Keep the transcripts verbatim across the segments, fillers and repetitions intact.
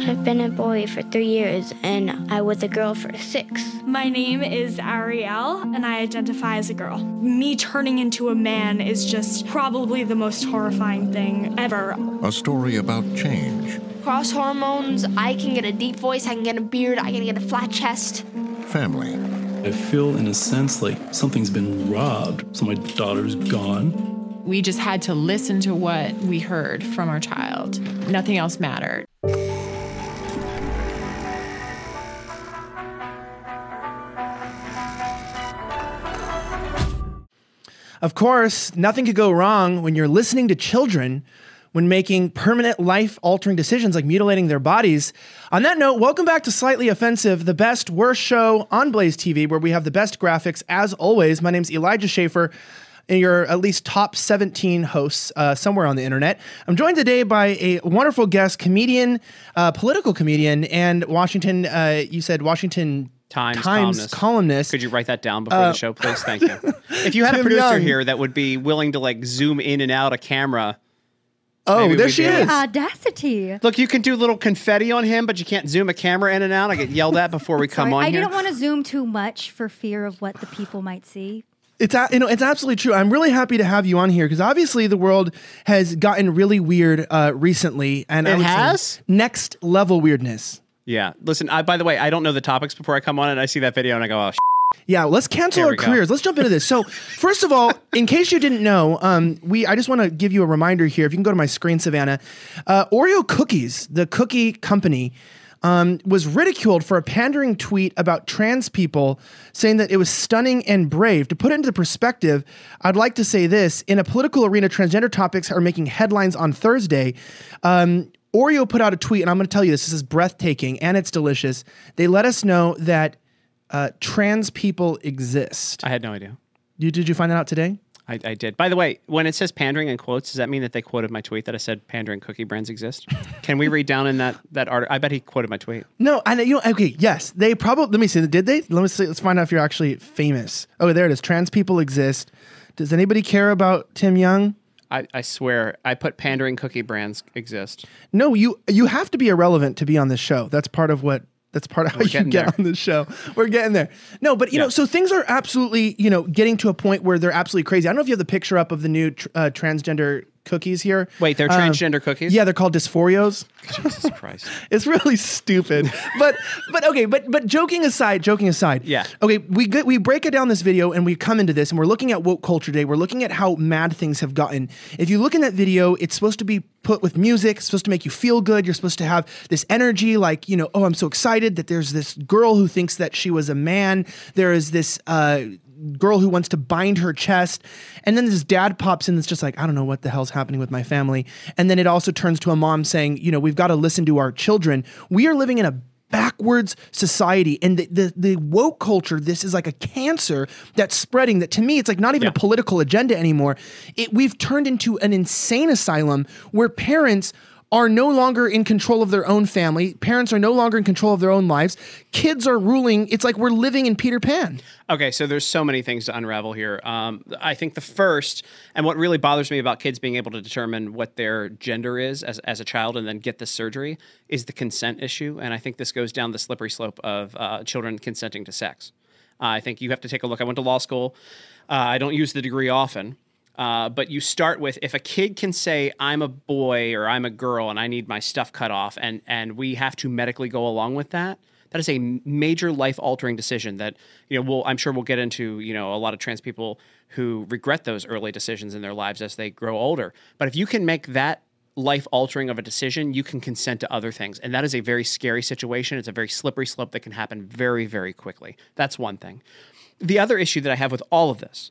I've been a boy for three years, and I was a girl for six. My name is Ariel, and I identify as a girl. Me turning into a man is just probably the most horrifying thing ever. A story about change. Cross hormones, I can get a deep voice, I can get a beard, I can get a flat chest. Family. I feel, in a sense, like something's been robbed, so my daughter's gone. We just had to listen to what we heard from our child. Nothing else mattered. Of course, nothing could go wrong when you're listening to children when making permanent life-altering decisions like mutilating their bodies. On that note, welcome back to Slightly Offensive, the best, worst show on Blaze T V, where we have the best graphics, as always. My name's Elijah Schaefer, and you're at least top seventeen hosts uh, somewhere on the internet. I'm joined today by a wonderful guest, comedian, uh, political comedian, and Washington, uh, you said Washington... Times, Times columnist. columnist. Could you write that down before Uh, the show, please? Thank you. If you had a Tim producer Young. here that would be willing to like zoom in and out a camera. Oh, maybe there we'd she be able- is. Audacity. Look, you can do little confetti on him, but you can't zoom a camera in and out. I get yelled at before we come Sorry, on I here. didn't want to zoom too much for fear of what the people might see. It's a, you know it's absolutely true. I'm really happy to have you on here because obviously the world has gotten really weird uh, recently, and I It would say has? next level weirdness. Yeah. Listen, I, by the way, I don't know the topics before I come on, and I see that video and I go, oh, sh-. Yeah, let's cancel There our we go. careers. Let's jump into this. So, first of all, in case you didn't know, um, we I just want to give you a reminder here. If you can go to my screen, Savannah, uh, Oreo Cookies, the cookie company, um, was ridiculed for a pandering tweet about trans people, saying that it was stunning and brave. To put it into perspective, I'd like to say this: in a political arena, transgender topics are making headlines on Thursday. Um, Oreo put out a tweet, and I'm going to tell you this. This is breathtaking, and it's delicious. They let us know that uh, trans people exist. I had no idea. You, did you find that out today? I, I did. By the way, when it says pandering in quotes, does that mean that they quoted my tweet that I said pandering cookie brands exist? Can we read down in that that article? I bet he quoted my tweet. No, I know. You know, okay, yes, they probably. Let me see. Did they? Let me see. Let's find out if you're actually famous. Oh, there it is. Trans people exist. Does anybody care about Tim Young? I, I swear, I put pandering cookie brands exist. No, you you have to be irrelevant to be on this show. That's part of what. That's part of how We're you getting get there. on this show. We're getting there. No, but you Yeah. know, so things are absolutely, you know, getting to a point where they're absolutely crazy. I don't know if you have the picture up of the new tr- uh, transgender cookies here. Wait, they're Um, transgender cookies? Yeah, they're called Dysphorios. Jesus Christ. It's really stupid. but but okay, but but joking aside, joking aside. Yeah. Okay, we get, we break it down this video and we come into this and we're looking at woke culture today. We're looking at how mad things have gotten. If you look in that video, it's supposed to be put with music, it's supposed to make you feel good. You're supposed to have this energy like, you know, oh, I'm so excited that there's this girl who thinks that she was a man. There is this uh girl who wants to bind her chest, and then this dad pops in that's just like, I don't know what the hell's happening with my family. And then it also turns to a mom saying, you know, we've got to listen to our children. We are living in a backwards society, and the, the the woke culture, this is like a cancer that's spreading, that to me it's like not even Yeah. a political agenda anymore. It we've turned into an insane asylum where parents are no longer in control of their own family. Parents are no longer in control of their own lives. Kids are ruling. It's like we're living in Peter Pan. Okay, so there's so many things to unravel here. Um, I think the first, and what really bothers me about kids being able to determine what their gender is as, as a child and then get the surgery, is the consent issue. And I think this goes down the slippery slope of uh, children consenting to sex. Uh, I think you have to take a look. I went to law school. Uh, I don't use the degree often. Uh, but you start with, if a kid can say, I'm a boy or I'm a girl and I need my stuff cut off, and, and we have to medically go along with that, that is a major life-altering decision that, you know, we'll, I'm sure we'll get into, you know, a lot of trans people who regret those early decisions in their lives as they grow older. But if you can make that life-altering of a decision, you can consent to other things. And that is a very scary situation. It's a very slippery slope that can happen very, very quickly. That's one thing. The other issue that I have with all of this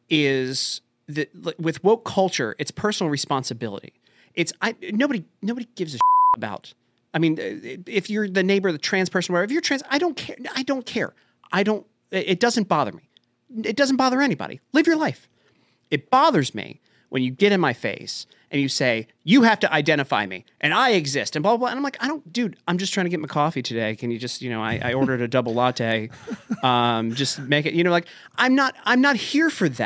is that with woke culture, it's personal responsibility. It's I nobody nobody gives a shit about. I mean, if you're the neighbor, the trans person, whatever, if you're trans, I don't care. I don't care. I don't. It doesn't bother me. It doesn't bother anybody. Live your life. It bothers me when you get in my face and you say, you have to identify me and I exist and blah, blah, blah. And I'm like, I don't, dude, I'm just trying to get my coffee today. Can you just, you know, I, I ordered a double latte. Um, just make it, you know, like I'm not, I'm not here for that.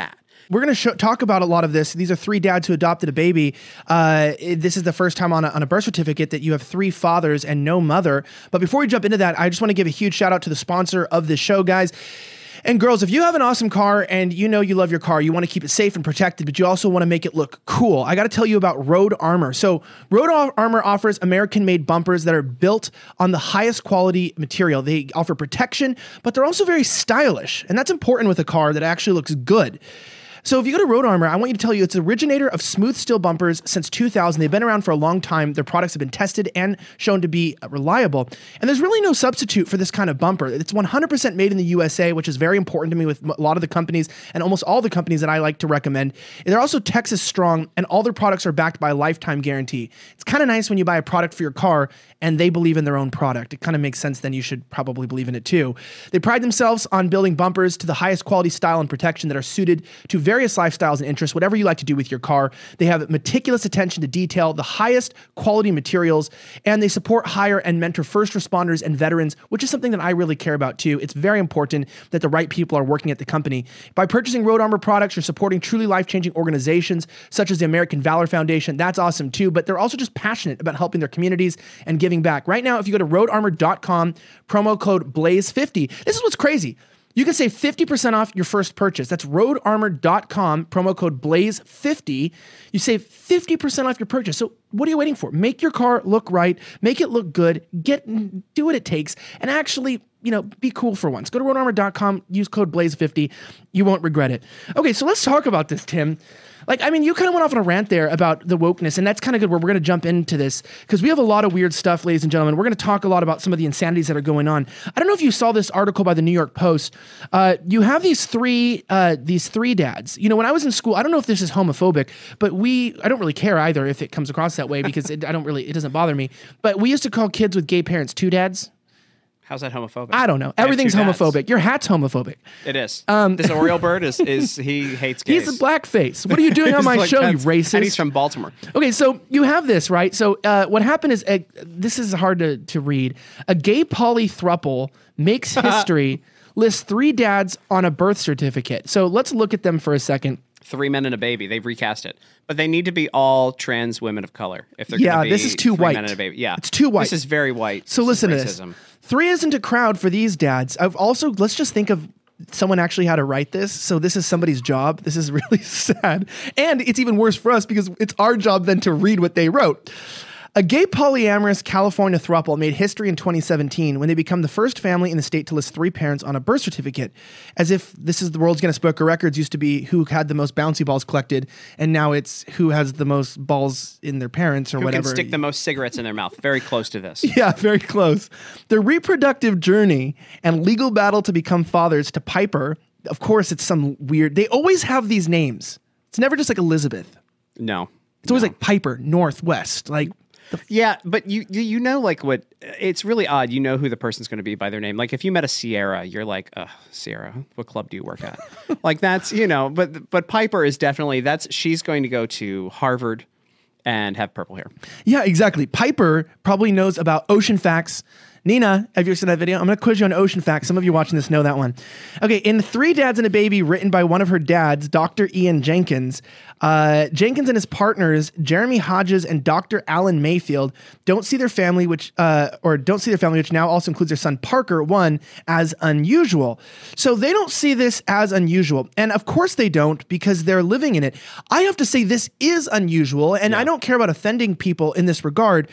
We're going to sh- talk about a lot of this. These are three dads who adopted a baby. Uh, it- this is the first time on a, on a birth certificate that you have three fathers and no mother. But before we jump into that, I just want to give a huge shout out to the sponsor of this show, guys. And girls, if you have an awesome car and you know you love your car, you want to keep it safe and protected, but you also want to make it look cool, I got to tell you about Road Armor. So Road Armor offers American-made bumpers that are built on the highest quality material. They offer protection, but they're also very stylish. And that's important with a car that actually looks good. So if you go to Road Armor, I want you to tell you it's the originator of smooth steel bumpers since two thousand. They've been around for a long time. Their products have been tested and shown to be reliable. And there's really no substitute for this kind of bumper. It's one hundred percent made in the U S A, which is very important to me with a lot of the companies and almost all the companies that I like to recommend. And they're also Texas strong, and all their products are backed by a lifetime guarantee. It's kind of nice when you buy a product for your car and they believe in their own product. It kind of makes sense, then you should probably believe in it too. They pride themselves on building bumpers to the highest quality style and protection that are suited to various lifestyles and interests, whatever you like to do with your car. They have meticulous attention to detail, the highest quality materials, and they support, hire, and mentor first responders and veterans, which is something that I really care about too. It's very important that the right people are working at the company. By purchasing Road Armor products, you're supporting truly life-changing organizations such as the American Valor Foundation. That's awesome too, but they're also just passionate about helping their communities and giving back. Right now, if you go to road armor dot com, promo code blaze fifty, this is what's crazy. You can save fifty percent off your first purchase. That's road armor dot com, promo code blaze fifty. You save fifty percent off your purchase. So what are you waiting for? Make your car look right, make it look good, get do what it takes, and actually, you know, be cool for once. Go to road armor dot com, use code blaze fifty. You won't regret it. Okay, so let's talk about this, Tim. Like, I mean, you kind of went off on a rant there about the wokeness, and that's kind of good where we're going to jump into this because we have a lot of weird stuff, ladies and gentlemen. We're going to talk a lot about some of the insanities that are going on. I don't know if you saw this article by the New York Post. Uh, you have these three, uh, these three dads. You know, when I was in school, I don't know if this is homophobic, but we, I don't really care either if it comes across that way because it, I don't really, it doesn't bother me. But we used to call kids with gay parents two dads. How's that homophobic? I don't know. Everything's homophobic. Your hat's homophobic. It is. Um, this Oriole bird is, is he hates gays. He's a blackface. What are you doing on my like, show, you racist? And he's from Baltimore. Okay, so you have this, right? So uh, what happened is, uh, this is hard to, to read. A gay polythrouple makes history, lists three dads on a birth certificate. So let's look at them for a second. Three men and a baby. They've recast it. But they need to be all trans women of color. If they're yeah, gonna be this is too three white. men and a baby. Yeah, it's too white. This is very white. So this listen to racism. this. Three isn't a crowd for these dads. I've also, let's just think of someone actually had to write this. So this is somebody's job. This is really sad. And it's even worse for us because it's our job then to read what they wrote. A gay polyamorous California throuple made history in twenty seventeen when they become the first family in the state to list three parents on a birth certificate. As if this is the world's Guinness Book of Records used to be who had the most bouncy balls collected, and now it's who has the most balls in their parents or who whatever. Who can stick the most cigarettes in their mouth. Very close to this. Yeah, very close. Their reproductive journey and legal battle to become fathers to Piper. Of course, it's some weird... They always have these names. It's never just like Elizabeth. No. It's always no. like Piper, Northwest, like... F- yeah, but you you know like what it's really odd. You know who the person's going to be by their name. Like if you met a Sierra, you're like, "Uh, Sierra, what club do you work at?" Like that's, you know, but but Piper is definitely that's she's going to go to Harvard and have purple hair. Yeah, exactly. Piper probably knows about ocean facts. Nina, have you ever seen that video? I'm going to quiz you on ocean facts. Some of you watching this know that one. Okay, in Three Dads and a Baby, written by one of her dads, Doctor Ian Jenkins, uh, Jenkins and his partners, Jeremy Hodges and Doctor Alan Mayfield, don't see their family, which uh, or don't see their family, which now also includes their son Parker, one, as unusual. So they don't see this as unusual. And of course they don't because they're living in it. I have to say this is unusual, and yeah. I don't care about offending people in this regard.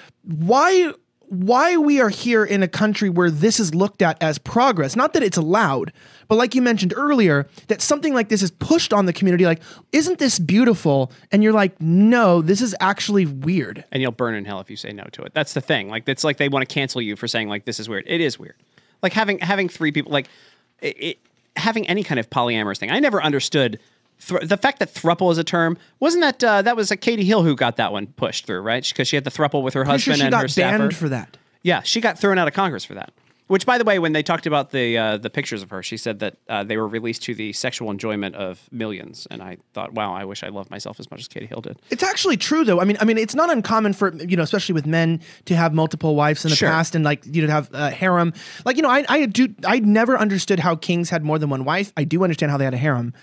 Why... Why we are here in a country where this is looked at as progress, not that it's allowed, but like you mentioned earlier, that something like this is pushed on the community, like, isn't this beautiful? And you're like, no, this is actually weird. And you'll burn in hell if you say no to it. That's the thing. Like, it's like they want to cancel you for saying, like, this is weird. It is weird. Like, having having three people, like, it, it, having any kind of polyamorous thing. I never understood... Thr- the fact that thruple is a term, wasn't that, uh, that was a Katie Hill who got that one pushed through, right? Because she had the thruple with her Pretty husband sure she and got her staffer. banned for that. Yeah, she got thrown out of Congress for that. Which, by the way, when they talked about the uh, the pictures of her, she said that uh, they were released to the sexual enjoyment of millions. And I thought, wow, I wish I loved myself as much as Katie Hill did. It's actually true, though. I mean, I mean, it's not uncommon for, you know, especially with men to have multiple wives in the sure. past and like, you know, to have a harem. Like, you know, I I do I never understood how kings had more than one wife. I do understand how they had a harem.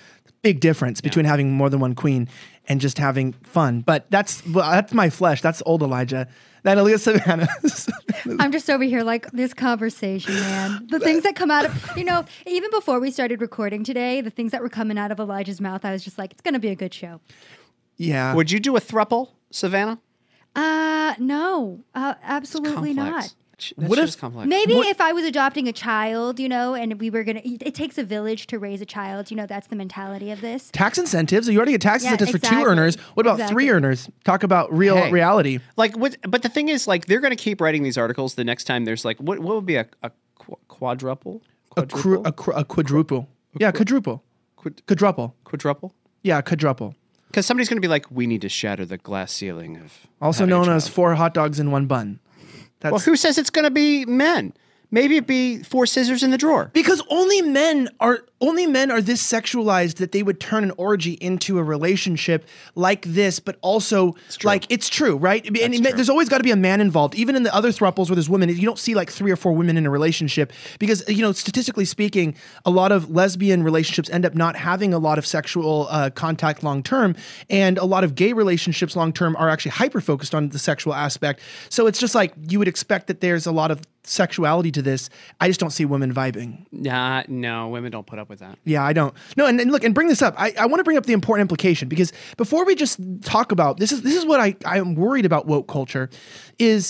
big difference between having more than one queen and just having fun. But that's well, that's my flesh. That's old Elijah. That Aaliyah Savannah. I'm just over here like this conversation, man. The things that come out of, you know, even before we started recording today, the things that were coming out of Elijah's mouth, I was just like, it's going to be a good show. Yeah. Would you do a thruple, Savannah? Uh, no, uh, absolutely Complex. not. That What shit if- is complex. Maybe if I was adopting a child, you know, and we were going to, it takes a village to raise a child. You know, that's the mentality of this. Tax incentives. You already get tax Yeah, incentives for exactly. two earners. What about Exactly. three earners? Talk about real Hey. reality. Like what? But the thing is, like they're going to keep writing these articles. The next time there's like, what? What would be a, a qu- quadruple? A, cru- a, cru- a quadruple. Yeah, quadruple. Quad- Quadruple. quadruple? Yeah, quadruple. Because somebody's going to be like, we need to shatter the glass ceiling of. Also having a known as child." four hot dogs in one bun. That's Well, who says it's going to be men? Maybe it be four scissors in the drawer. because only men are only men are this sexualized that they would turn an orgy into a relationship like this, but also like it's true, right? And That's it- true. there's always got to be a man involved. Even in the other thruples where there's women, you don't see like three or four women in a relationship because you know statistically speaking, a lot of lesbian relationships end up not having a lot of sexual uh, contact long term, and a lot of gay relationships long term are actually hyper focused on the sexual aspect. So it's just like you would expect that there's a lot of sexuality to this. I just don't see women vibing. Nah, no, women don't put up with that. Yeah, I don't. No, and, and look, and bring this up. I, I want to bring up the important implication because before we just talk about this is this is what I, I am worried about woke culture is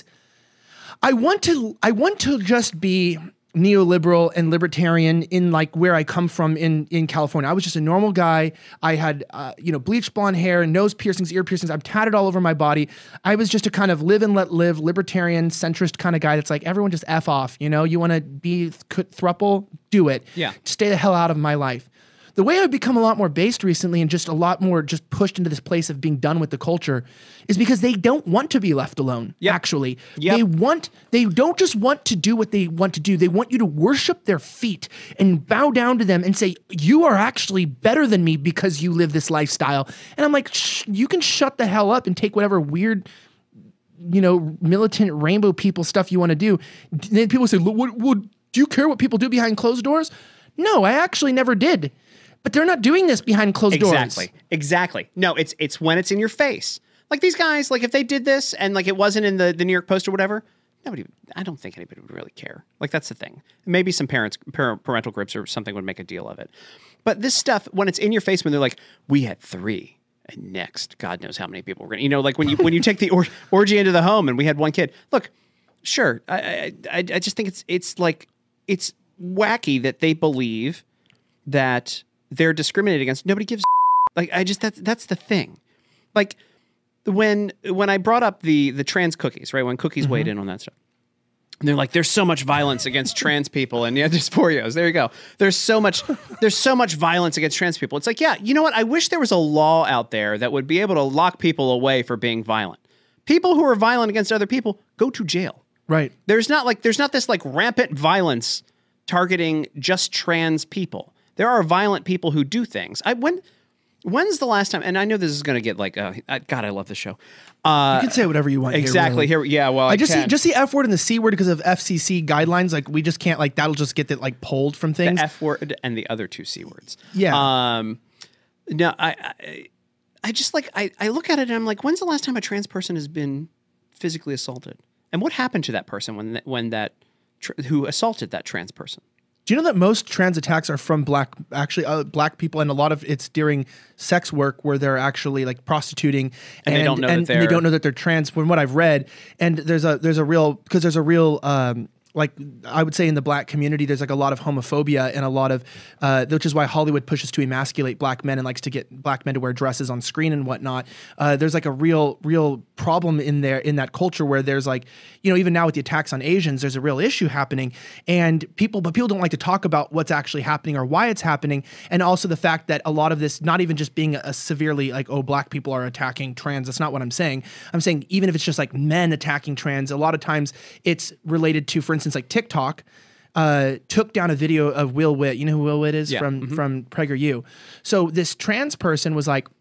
I want to I want to just be neoliberal and libertarian in like where I come from in in California. I was just a normal guy. I had uh, you know bleached blonde hair, nose piercings, ear piercings. I'm tatted all over my body. I was just a kind of live and let live, libertarian, centrist kind of guy. That's like everyone just f off. You know, you want to be th- thruple, do it. Yeah. Stay the hell out of my life. The way I've become a lot more based recently and just a lot more just pushed into this place of being done with the culture is because they don't want to be left alone, Yep. actually. Yep. They want, they don't just want to do what they want to do. They want you to worship their feet and bow down to them and say, you are actually better than me because you live this lifestyle. And I'm like, Shh, you can shut the hell up and take whatever weird, you know, militant rainbow people stuff you want to do. Then people say, "Look, what, what, do you care what people do behind closed doors? No, I actually never did. But they're not doing this behind closed doors. Exactly. Exactly. No, it's it's when it's in your face. Like these guys, like if they did this and like it wasn't in the, the New York Post or whatever, nobody. I don't think anybody would really care. Like that's the thing. Maybe some parents, parent, parental groups or something would make a deal of it. But this stuff, when it's in your face, when they're like, we had three, and next, God knows how many people were going to, you know, like when you when you take the or, orgy into the home and we had one kid. Look, sure, I I, I I just think it's it's like it's wacky that they believe that they're discriminated against. Nobody gives a like I just that's that's the thing. Like when when I brought up the the trans cookies, right? When cookies weighed in on that stuff. And they're like, there's so much violence against trans people and yeah, dysphoриos. There you go. There's so much there's so much violence against trans people. It's like, yeah, you know what? I wish there was a law out there that would be able to lock people away for being violent. People who are violent against other people go to jail. Right. There's not like there's not this like rampant violence targeting just trans people. There are violent people who do things. I when when's the last time? And I know this is going to get like, uh, God, I love this show. Uh, You can say whatever you want. exactly. Here, really. Here, yeah. Well, I, I just can. see just the F word and the C word because of F C C guidelines. Like we just can't like that'll just get that like pulled from things. the F word and the other two C words. Yeah. Um, no, I, I, I just like I, I look at it and I'm like, when's the last time a trans person has been physically assaulted? And what happened to that person when that, when that tr- who assaulted that trans person? Do you know that most trans attacks are from black, actually uh, black people, and a lot of it's during sex work where they're actually like prostituting, And they don't know that and they're- they don't know that they're trans. From what I've read, and there's a there's a real because there's a real um, like I would say in the black community, there's like a lot of homophobia and a lot of uh, which is why Hollywood pushes to emasculate black men and likes to get black men to wear dresses on screen and whatnot. Uh, there's like a real real problem in there in that culture where there's like you know even now with the attacks on Asians, there's a real issue happening, and people but people don't like to talk about what's actually happening or why it's happening, and also the fact that a lot of this not even just being a, a severely like oh black people are attacking trans. That's not what I'm saying. I'm saying even if it's just like men attacking trans, a lot of times it's related to, for instance, like TikTok uh, took down a video of Will Witt. You know who Will Witt is Yeah. from Mm-hmm. from PragerU. So this trans person was like,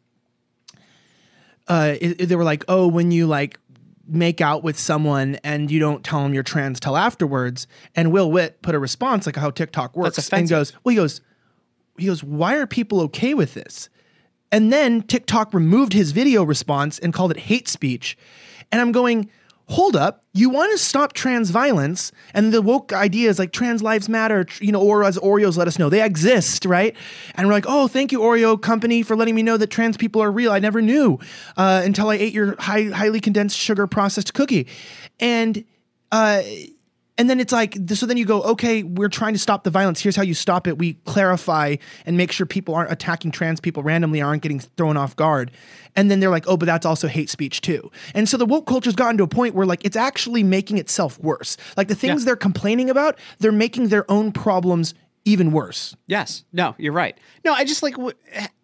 uh, it- it- they were like, oh, when you like make out with someone and you don't tell them you're trans till afterwards. And Will Witt put a response like how TikTok works That's and offensive. goes, well, he goes, he goes, why are people okay with this? And then TikTok removed his video response and called it hate speech. And I'm going, hold up, you want to stop trans violence, and the woke idea is like trans lives matter, you know, or as Oreos let us know, they exist, right? And we're like, oh, thank you, Oreo company, for letting me know that trans people are real. I never knew uh, until I ate your high, highly condensed sugar processed cookie. And uh, and then it's like, so then you go, okay, we're trying to stop the violence. Here's how you stop it. We clarify and make sure people aren't attacking trans people randomly, aren't getting thrown off guard. And then they're like, oh, but that's also hate speech too. And so the woke culture's gotten to a point where like it's actually making itself worse. Like the things Yeah. they're complaining about, they're making their own problems even worse. Yes. No, you're right. No, I just like, wh-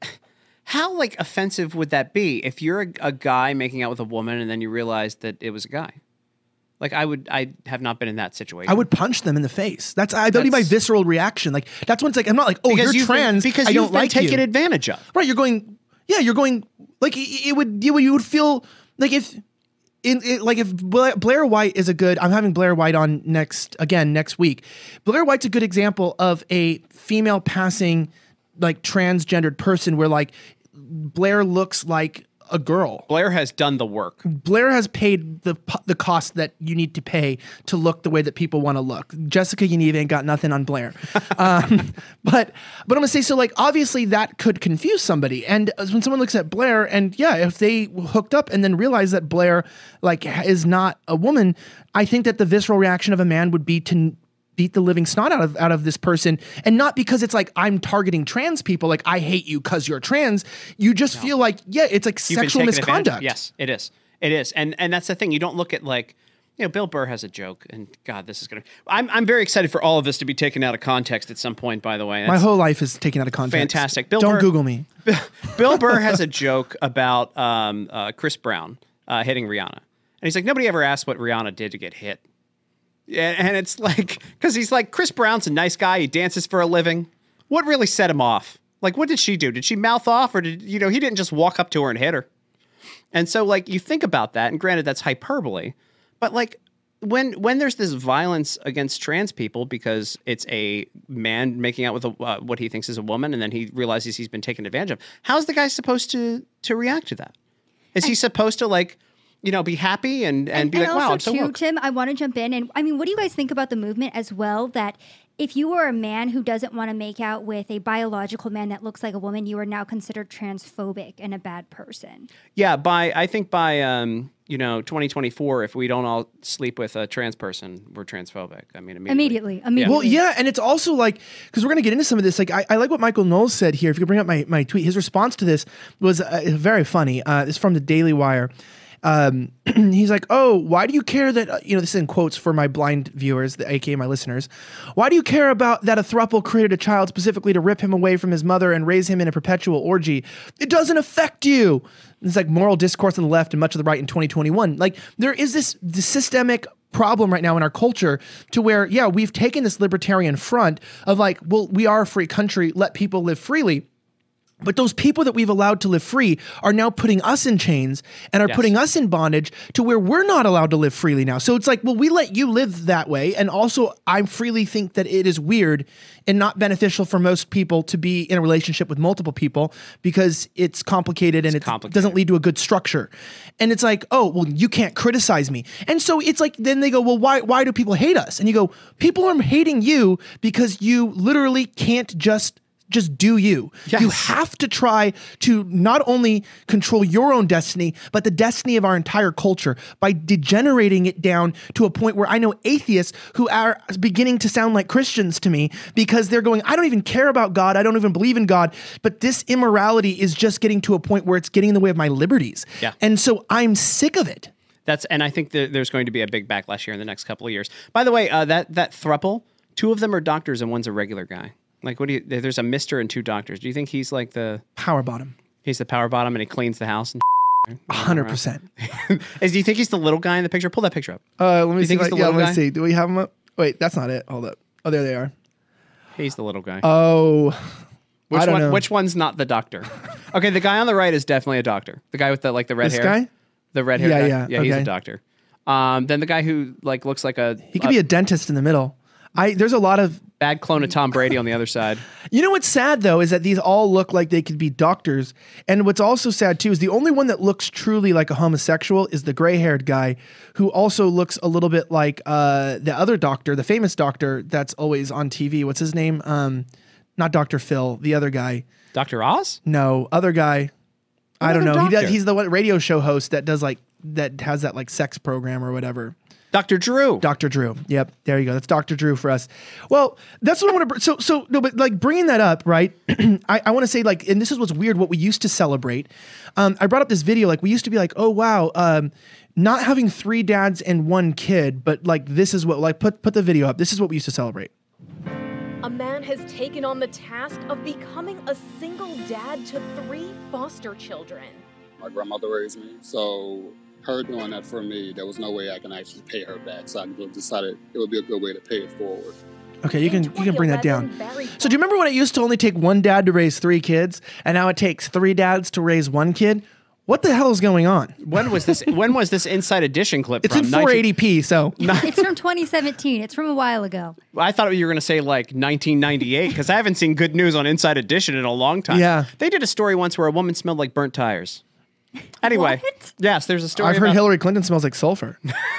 how like offensive would that be if you're a, a guy making out with a woman and then you realize that it was a guy? Like I would, I have not been in that situation. I would punch them in the face. That's I that'd be my That's- visceral reaction. Like that's when it's like I'm not like, oh, because you're you've been- trans. because I you've don't been like taken you. advantage of. Right? You're going. Yeah, you're going. Like it, it would. You would. You would feel like if. In, it, like if Bla- Blair White is a good, I'm having Blair White on next again next week. Blair White's a good example of a female passing like transgendered person where like Blair looks like a girl. Blair has done the work. Blair has paid the the cost that you need to pay to look the way that people want to look. Jessica Yaniv ain't got nothing on Blair. um, but but I'm gonna say so. Like obviously that could confuse somebody. And when someone looks at Blair, and yeah, if they hooked up and then realize that Blair like is not a woman, I think that the visceral reaction of a man would be to beat the living snot out of out of this person, and not because it's like I'm targeting trans people, like I hate you because you're trans. You just no. feel like yeah, it's like You've sexual misconduct. Yes, it is. It is, and and that's the thing. You don't look at like you know Bill Burr has a joke, and God, this is gonna. I'm I'm very excited for all of this to be taken out of context at some point. By the way, that's my whole life is taken out of context. Fantastic. Bill don't Burr, Google me. Bill Burr has a joke about um, uh, Chris Brown uh, hitting Rihanna, and he's like, nobody ever asked what Rihanna did to get hit. Yeah, and it's like, because he's like, Chris Brown's a nice guy. He dances for a living. What really set him off? Like, what did she do? Did she mouth off? Or did, you know, he didn't just walk up to her and hit her. And so, like, you think about that, and granted, that's hyperbole. But, like, when when there's this violence against trans people because it's a man making out with a, uh, what he thinks is a woman, and then he realizes he's been taken advantage of, how's the guy supposed to to react to that? Is he supposed to, like... you know, be happy and, and, and be and like, wow, also I'm so too, woke. Tim, I want to jump in. And I mean, what do you guys think about the movement as well? That if you are a man who doesn't want to make out with a biological man that looks like a woman, you are now considered transphobic and a bad person. Yeah, by I think by, um, you know, twenty twenty-four, if we don't all sleep with a trans person, we're transphobic. I mean, immediately. Immediately. immediately. Well, yeah, and it's also like, because we're going to get into some of this, like, I, I like what Michael Knowles said here. If you could bring up my, my tweet, his response to this was uh, very funny. Uh, it's from the Daily Wire. Um, he's like, oh, why do you care that, uh, you know, this is in quotes for my blind viewers, the, A K A my listeners. Why do you care about that a throuple created a child specifically to rip him away from his mother and raise him in a perpetual orgy? It doesn't affect you. It's like moral discourse on the left and much of the right in twenty twenty-one. Like there is this, this systemic problem right now in our culture to where, yeah, we've taken this libertarian front of like, well, we are a free country, let people live freely. But those people that we've allowed to live free are now putting us in chains and are Yes. putting us in bondage to where we're not allowed to live freely now. So it's like, well, we let you live that way. And also, I freely think that it is weird and not beneficial for most people to be in a relationship with multiple people because it's complicated and it complicated. doesn't lead to a good structure. And it's like, oh, well, you can't criticize me. And so it's like, then they go, well, why, why do people hate us? And you go, people are hating you because you literally can't just Just do you. Yes. You have to try to not only control your own destiny, but the destiny of our entire culture by degenerating it down to a point where I know atheists who are beginning to sound like Christians to me because they're going, I don't even care about God. I don't even believe in God. But this immorality is just getting to a point where it's getting in the way of my liberties. Yeah. And so I'm sick of it. That's and I think that there's going to be a big backlash here in the next couple of years. By the way, uh, that that throuple, two of them are doctors and one's a regular guy. Like, what do you? There's a Mister and two doctors. Do you think he's like the Power bottom. He's the power bottom and he cleans the house and A hundred percent. Is do you think he's the little guy in the picture? Pull that picture up. Uh, let me you see. think If he's I, the yeah, little let me guy? see. Do we have them up? Wait, that's not it. Hold up. Oh, there they are. He's the little guy. Oh, which I don't one? know. Which one's not the doctor? Okay, the guy on the right is definitely a doctor. The guy with the like the red This hair. guy? The red hair. Yeah, guy? yeah, yeah. He's okay. a doctor. Um, then the guy who like looks like a He could be a dentist in the middle. I there's a lot of Bad clone of Tom Brady on the other side. You know what's sad though is that these all look like they could be doctors. And what's also sad too is the only one that looks truly like a homosexual is the gray-haired guy, who also looks a little bit like uh, the other doctor, the famous doctor that's always on T V. What's his name? Um, not Doctor Phil, the other guy. Doctor Oz? No, other guy. I don't know. He doctor? does, he's the one radio show host that does like that has that like sex program or whatever. Doctor Drew. Doctor Drew. Yep. There you go. That's Doctor Drew for us. Well, that's what I want to, so, so, no, but like bringing that up, right? I, I want to say like, and this is what's weird, what we used to celebrate. Um, I brought up this video, like we used to be like, oh, wow. Um, not having three dads and one kid, but like, this is what, like, put, put the video up. This is what we used to celebrate. A man has taken on the task of becoming a single dad to three foster children. My grandmother raised me, so her doing that for me, there was no way I can actually pay her back. So I decided it would be a good way to pay it forward. Okay, you can you can bring that down. So do you remember when it used to only take one dad to raise three kids, and now it takes three dads to raise one kid? What the hell is going on? When was this? When was this Inside Edition clip? It's from? in four eighty p. So It's from twenty seventeen. It's from a while ago. I thought you were going to say like nineteen ninety-eight because I haven't seen good news on Inside Edition in a long time. Yeah. They did a story once where a woman smelled like burnt tires. Anyway, What? yes, there's a story. I've heard about- Hillary Clinton smells like sulfur.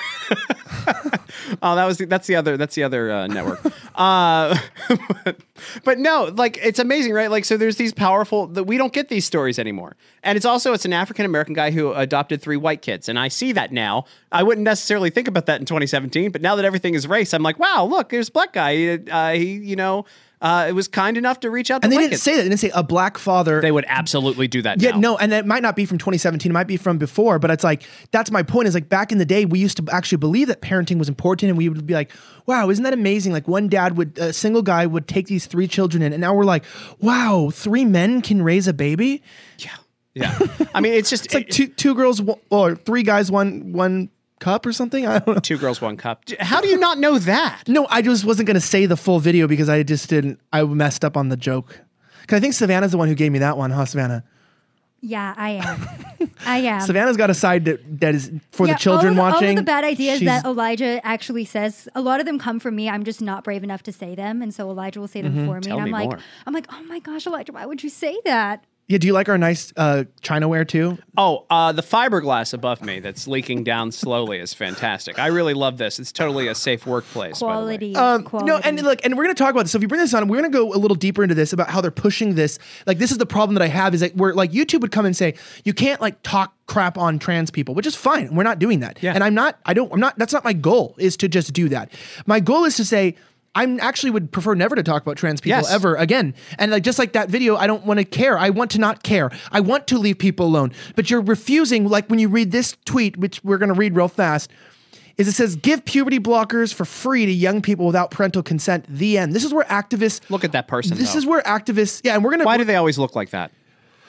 Oh, that was the, that's the other that's the other uh, network. uh, but, but no, like it's amazing, right? Like so, there's these powerful that we don't get these stories anymore, and it's also it's an African American guy who adopted three white kids, and I see that now. I wouldn't necessarily think about that in twenty seventeen, but now that everything is race, I'm like, wow, look, there's a black guy. Uh, he, you know. Uh, it was kind enough to reach out to And they white didn't kids. say that. They didn't say a black father. They would absolutely do that Yeah, now. no, and it might not be from twenty seventeen. It might be from before, but it's like, that's my point is like back in the day, we used to actually believe that parenting was important and we would be like, wow, isn't that amazing? Like one dad would, a single guy would take these three children in and now we're like, wow, three men can raise a baby? Yeah. Yeah. I mean, it's just. It's like two, two girls one- or three guys, one, one cup or something. I don't know. Two girls, one cup. How do you not know that? No, I just wasn't going to say the full video because I just didn't, I messed up on the joke. Cause I think Savannah's the one who gave me that one, huh, Savannah? Yeah, I am. I am. Savannah's got a side that, that is for Yeah, the children all of, watching. All of the bad ideas She's- that Elijah actually says, a lot of them come from me. I'm just not brave enough to say them, and so Elijah will say them Mhm. for me. Tell and I'm me like, more. I'm like, oh my gosh, Elijah, why would you say that? Yeah, do you like our nice uh, Chinaware too? Oh, uh, the fiberglass above me that's leaking down slowly is fantastic. I really love this. It's totally a safe workplace. Quality, Um, quality. no, and look, and we're going to talk about this. So if you bring this on, we're going to go a little deeper into this about how they're pushing this. Like, this is the problem that I have is that where like YouTube would come and say, you can't like talk crap on trans people, which is fine. We're not doing that. Yeah. And I'm not, I don't, I'm not, that's not my goal is to just do that. My goal is to say, I'm actually would prefer never to talk about trans people Yes. ever again. And like, just like that video, I don't want to care. I want to not care. I want to leave people alone, but you're refusing. Like when you read this tweet, which we're going to read real fast, is it says, give puberty blockers for free to young people without parental consent. The end. This is where activists Look at that person. This though. is where activists, yeah, and we're going to, Why do they always look like that?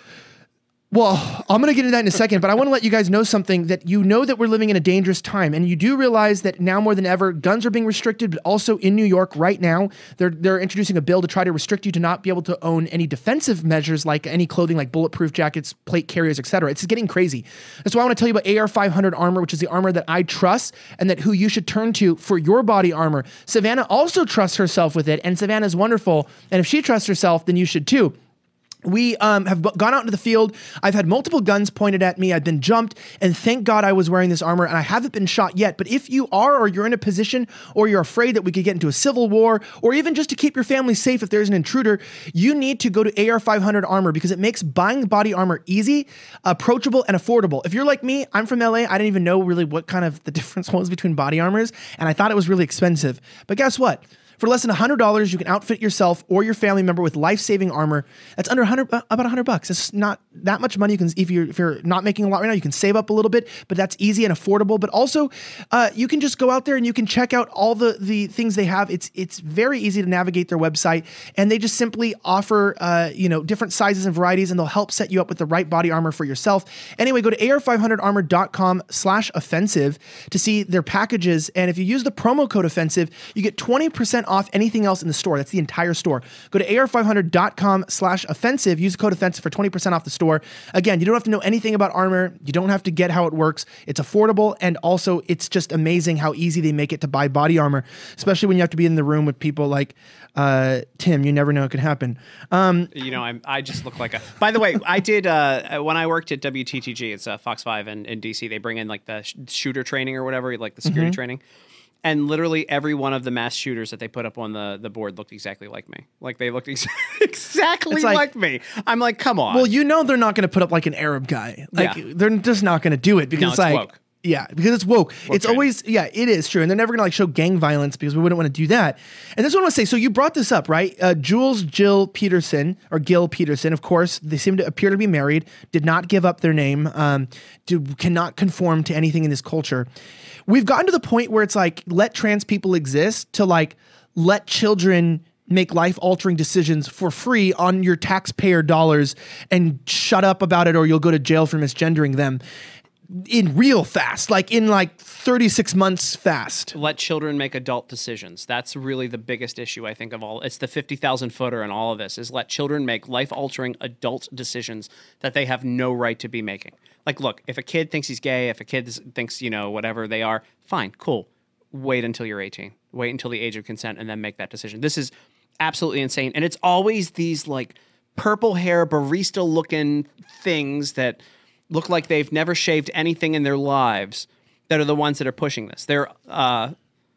well, I'm going to get into that in a second, but I want to let you guys know something that you know that we're living in a dangerous time. And you do realize that now more than ever, guns are being restricted, but also in New York right now, they're, they're introducing a bill to try to restrict you to not be able to own any defensive measures like any clothing like bulletproof jackets, plate carriers, et cetera. It's getting crazy. That's why I want to tell you about A R five hundred armor, which is the armor that I trust and that who you should turn to for your body armor. Savannah also trusts herself with it, and Savannah's wonderful. And if she trusts herself, then you should too. We um, have b- gone out into the field. I've had multiple guns pointed at me. I've been jumped, and thank God I was wearing this armor, and I haven't been shot yet. But if you are, or you're in a position, or you're afraid that we could get into a civil war, or even just to keep your family safe if there's an intruder, you need to go to A R five hundred armor because it makes buying body armor easy, approachable, and affordable. If you're like me, I'm from L A. I didn't even know really what kind of the difference was between body armors, and I thought it was really expensive. But guess what? For less than one hundred dollars, you can outfit yourself or your family member with life-saving armor. That's under one hundred, uh, about one hundred bucks. It's not that much money. You can, if you're if you're not making a lot right now, you can save up a little bit, but that's easy and affordable. But also, uh, you can just go out there and you can check out all the the things they have. It's it's very easy to navigate their website, and they just simply offer uh, you know different sizes and varieties, and they'll help set you up with the right body armor for yourself. Anyway, go to A R five hundred armor dot com slash offensive to see their packages, and if you use the promo code offensive, you get twenty percent off anything else in the store. That's the entire store. Go to A R five hundred dot com slash offensive. Use the code offensive for twenty percent off the store. Again, you don't have to know anything about Armor. You don't have to get how it works. It's affordable, and also it's just amazing how easy they make it to buy body armor, especially when you have to be in the room with people like uh, Tim. You never know what could happen. Um, you know, I'm, I just look like a... By the way, I did... Uh, when I worked at W T T G, it's uh, Fox five in, in D C, they bring in like the sh- shooter training or whatever, like the security Mhm. training. And literally every one of the mass shooters that they put up on the, the board looked exactly like me. Like they looked ex- exactly It's like, like- me. I'm like, come on. Well, you know they're not going to put up like an Arab guy. Like Yeah. they're just not going to do it because No, it's it's like woke. yeah, because it's woke. Woke it's training. always yeah, it is true, and they're never going to like show gang violence because we wouldn't want to do that. And this is what I want to say. So you brought this up, right? Uh, Jules Jill Peterson or Gil Peterson, of course, they seem to appear to be married. Did not give up their name. Um, do, cannot conform to anything in this culture. We've gotten to the point where it's like let trans people exist to like let children make life-altering decisions for free on your taxpayer dollars and shut up about it or you'll go to jail for misgendering them in real fast, like in like thirty-six months fast. Let children make adult decisions. That's really the biggest issue, I think, of all. It's the fifty thousand footer in all of this, is let children make life-altering adult decisions that they have no right to be making. Like, look, if a kid thinks he's gay, if a kid thinks, you know, whatever they are, fine, cool. Wait until you're eighteen. Wait until the age of consent and then make that decision. This is absolutely insane. And it's always these, like, purple hair, barista-looking things that look like they've never shaved anything in their lives that are the ones that are pushing this. They're uh,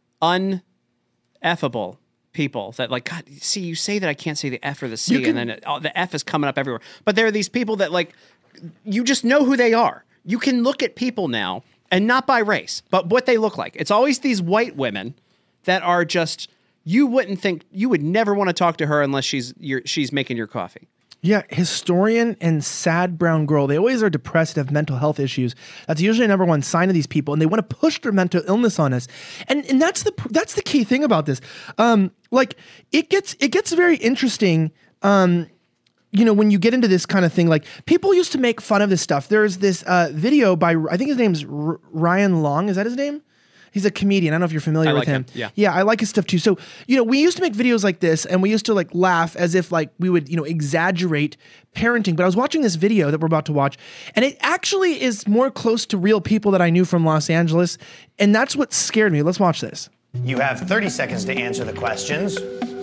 un-effable people that like, God, see, you say that I can't say the F or the C, You can- and then it, oh, the F is coming up everywhere. But there are these people that like, you just know who they are. You can look at people now, and not by race, but what they look like. It's always these white women that are just, you wouldn't think, you would never want to talk to her unless she's you're, she's making your coffee. Yeah, historian and sad brown girl. They always are depressed, have mental health issues. That's usually a number one sign of these people, and they want to push their mental illness on us. And and that's the that's the key thing about this. Um, like it gets it gets very interesting. Um, you know, when you get into this kind of thing, like people used to make fun of this stuff. There's this uh, video by I think his name's R- Ryan Long. Is that his name? He's a comedian. I don't know if you're familiar I with like him. him, yeah. Yeah, I like his stuff too. So, you know, we used to make videos like this and we used to like laugh as if like we would, you know, exaggerate parenting. But I was watching this video that we're about to watch and it actually is more close to real people that I knew from Los Angeles. And that's what scared me. Let's watch this. You have thirty seconds to answer the questions.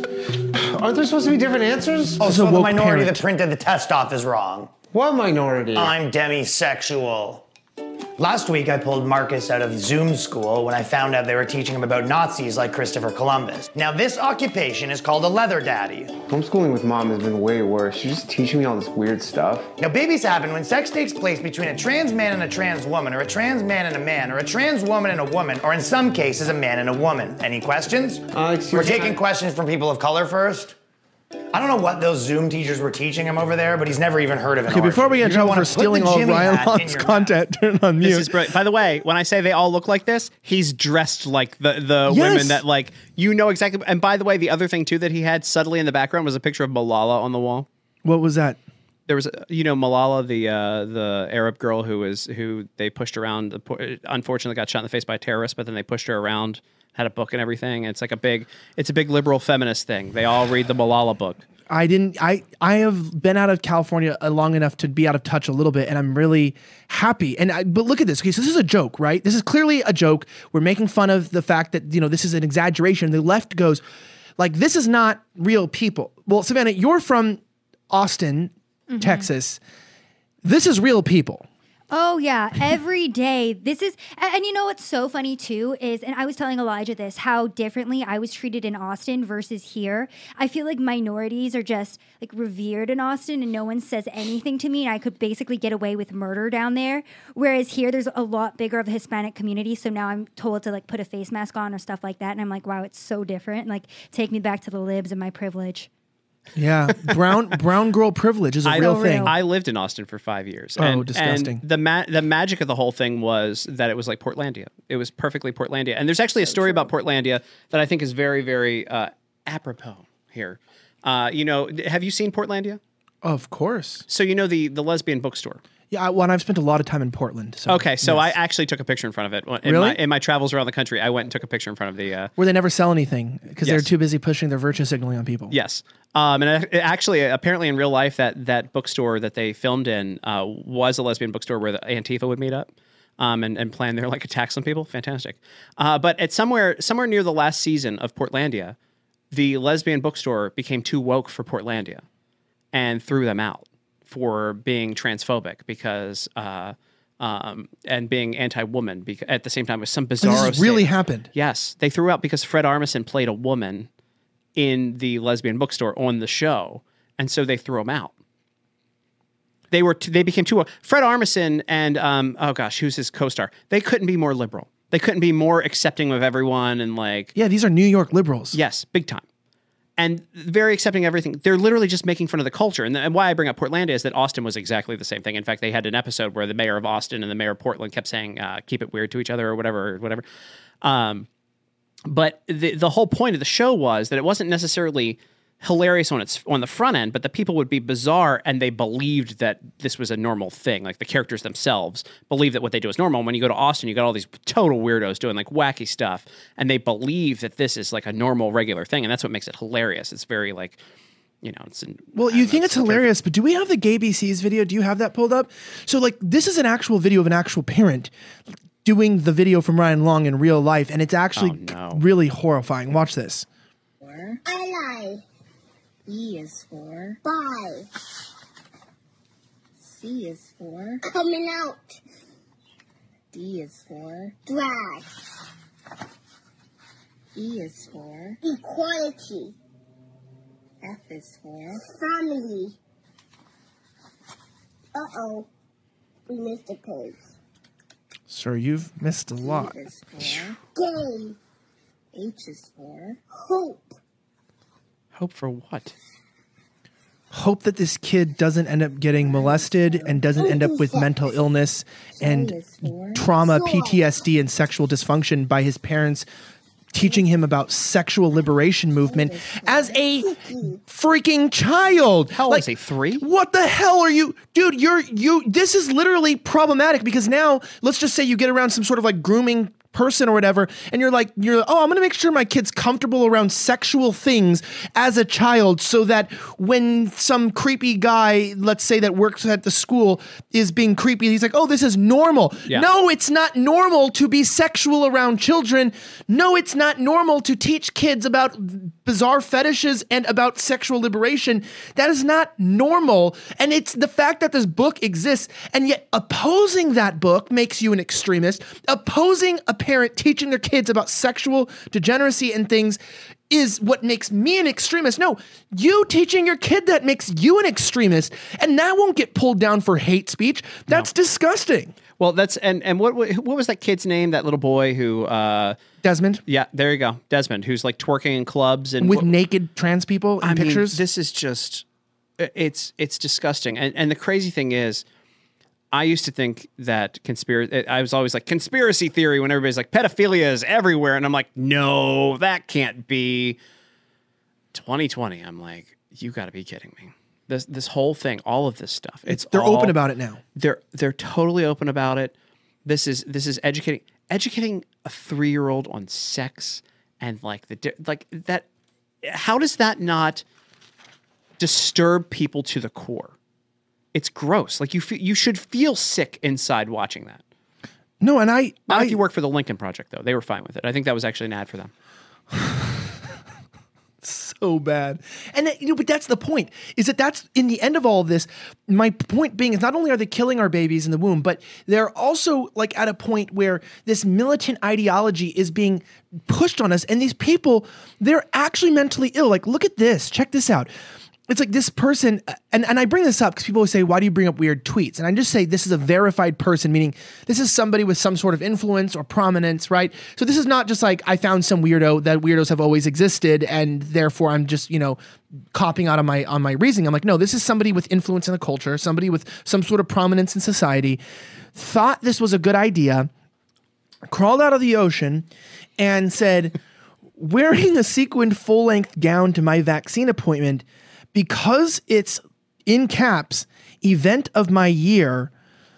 Aren't there supposed to be different answers? Oh, This is so a the woke minority parent. that printed the test off is wrong. What minority? I'm demisexual. Last week, I pulled Marcus out of Zoom school when I found out they were teaching him about Nazis like Christopher Columbus. Now, this occupation is called a leather daddy. Homeschooling with mom has been way worse. She's just teaching me all this weird stuff. Now, babies happen when sex takes place between a trans man and a trans woman, or a trans man and a man, or a trans woman and a woman, or in some cases, a man and a woman. Any questions? Uh, excuse We're me, taking I- questions from people of color first. I don't know what those Zoom teachers were teaching him over there, but he's never even heard of an Okay, before we get in You're gonna trouble wanna for put stealing the all of Jimmy Ryan hat in Long's your content, turn on mute. This is brilliant. By the way, when I say they all look like this, he's dressed like the the Yes. women that like you know exactly. And by the way, the other thing too that he had subtly in the background was a picture of Malala on the wall. What was that? There was, a- you know, Malala, the uh, the Arab girl who was who they pushed around. Unfortunately, got shot in the face by a terrorist, but then they pushed her around, had a book and everything. It's like a big, it's a big liberal feminist thing. They all read the Malala book. I didn't. I I have been out of California uh, long enough to be out of touch a little bit, and I'm really happy. And I, but look at this. Okay, so this is a joke, right? This is clearly a joke. We're making fun of the fact that you know this is an exaggeration. The left goes like, this is not real people. Well, Savannah, you're from Austin, Texas. This is real people. Oh yeah, every day. This is, and, and you know what's so funny too is, and I was telling Elijah this, how differently I was treated in Austin versus here. I feel like minorities are just like revered in Austin, and no one says anything to me, and I could basically get away with murder down there. Whereas here, there's a lot bigger of a Hispanic community, so now I'm told to like put a face mask on or stuff like that, and I'm like, wow, it's so different. And, like, take me back to the libs and my privilege. Yeah, brown brown girl privilege is a I real know- thing. I lived in Austin for five years. Oh, and, disgusting. And the ma- the magic of the whole thing was that it was like Portlandia. It was perfectly Portlandia. And there's actually a story about Portlandia that I think is very, very uh, apropos here. Uh, you know, have you seen Portlandia? Of course. So you know the the lesbian bookstore. Yeah, I, well, and I've spent a lot of time in Portland. So, okay, so yes. I actually took a picture in front of it. In Really? My, in my travels around the country, I went and took a picture in front of the... Uh, Where they never sell anything because Yes. they're too busy pushing their virtue signaling on people. Yes. Um, and it, actually, apparently in real life, that that bookstore that they filmed in uh, was a lesbian bookstore where the Antifa would meet up um, and, and plan their like attacks on people. Fantastic. Uh, but at somewhere somewhere near the last season of Portlandia, the lesbian bookstore became too woke for Portlandia and threw them out for being transphobic because uh, um, and being anti-woman because at the same time with some bizarre. This really happened. Yes, they threw out because Fred Armisen played a woman in the lesbian bookstore on the show, and so they threw him out. They were t- they became too. Fred Armisen and um, oh gosh, who's his co-star? They couldn't be more liberal. They couldn't be more accepting of everyone and like Yeah, these are New York liberals. yes, big time. And very accepting of everything. They're literally just making fun of the culture. And, th- and why I bring up Portlandia is that Austin was exactly the same thing. In fact, they had an episode where the mayor of Austin and the mayor of Portland kept saying, uh, keep it weird to each other or whatever, or whatever. Um, but the the whole point of the show was that it wasn't necessarily hilarious on its on the front end, but the people would be bizarre and they believed that this was a normal thing. Like the characters themselves believe that what they do is normal. And when you go to Austin, you got all these total weirdos doing like wacky stuff, and they believe that this is like a normal, regular thing, and that's what makes it hilarious. It's very like, you know, it's. An, Well, you think it's hilarious, but do we have the Gay B Cs video? Do you have that pulled up? So, like, this is an actual video of an actual parent doing the video from Ryan Long in real life, and it's actually Oh, no. really horrifying. Watch this. I lie. E is for bye. C is for coming out. D is for drag. E is for equality. F is for family. Uh-oh. We missed a page. Sir, you've missed a lot. E is for game. H is for hope. Hope for what? Hope that this kid doesn't end up getting molested and doesn't end up with mental illness and trauma, P T S D, and sexual dysfunction by his parents teaching him about sexual liberation movement as a freaking child. How old is he? Three? What the hell are you, dude? You're you. This is literally problematic because now let's just say you get around some sort of like grooming person or whatever, and you're like, you're oh, I'm gonna make sure my kid's comfortable around sexual things as a child, so that when some creepy guy, let's say that works at the school, is being creepy, he's like, oh, this is normal. Yeah. No, it's not normal to be sexual around children. No, it's not normal to teach kids about bizarre fetishes and about sexual liberation. That is not normal. And it's the fact that this book exists, and yet opposing that book makes you an extremist. Opposing a parent teaching their kids about sexual degeneracy and things is what makes me an extremist. No, you teaching your kid that makes you an extremist, and that won't get pulled down for hate speech. That's no. disgusting. Well, that's and and what what was that kid's name? That little boy who uh, Desmond. Yeah, there you go, Desmond, who's like twerking in clubs and with what, naked trans people in I pictures. Mean, this is just it's it's disgusting. And and the crazy thing is, I used to think that conspiracy, I was always like, conspiracy theory when everybody's like, pedophilia is everywhere. And I'm like, no, that can't be. twenty twenty, I'm like, you got to be kidding me. This this whole thing, all of this stuff. It's They're all, open about it now. They're they're totally open about it. This is this is educating educating a three-year-old on sex and like the like that. How does that not disturb people to the core? It's gross. Like you, feel, you should feel sick inside watching that. No, and I, not I, if you work for the Lincoln Project though. They were fine with it. I think that was actually an ad for them. So bad. And that, you know, but that's the point, is that that's in the end of all of this. My point being is not only are they killing our babies in the womb, but they're also like at a point where this militant ideology is being pushed on us. And these people, they're actually mentally ill. Like, look at this. Check this out. It's like this person, and, and I bring this up because people always say, why do you bring up weird tweets? And I just say this is a verified person, meaning this is somebody with some sort of influence or prominence, right? So this is not just like I found some weirdo, that weirdos have always existed, and therefore I'm just, you know, copying out on my on my reasoning. I'm like, no, this is somebody with influence in the culture, somebody with some sort of prominence in society, thought this was a good idea, crawled out of the ocean and said, wearing a sequined full-length gown to my vaccine appointment, because it's in caps, event of my year,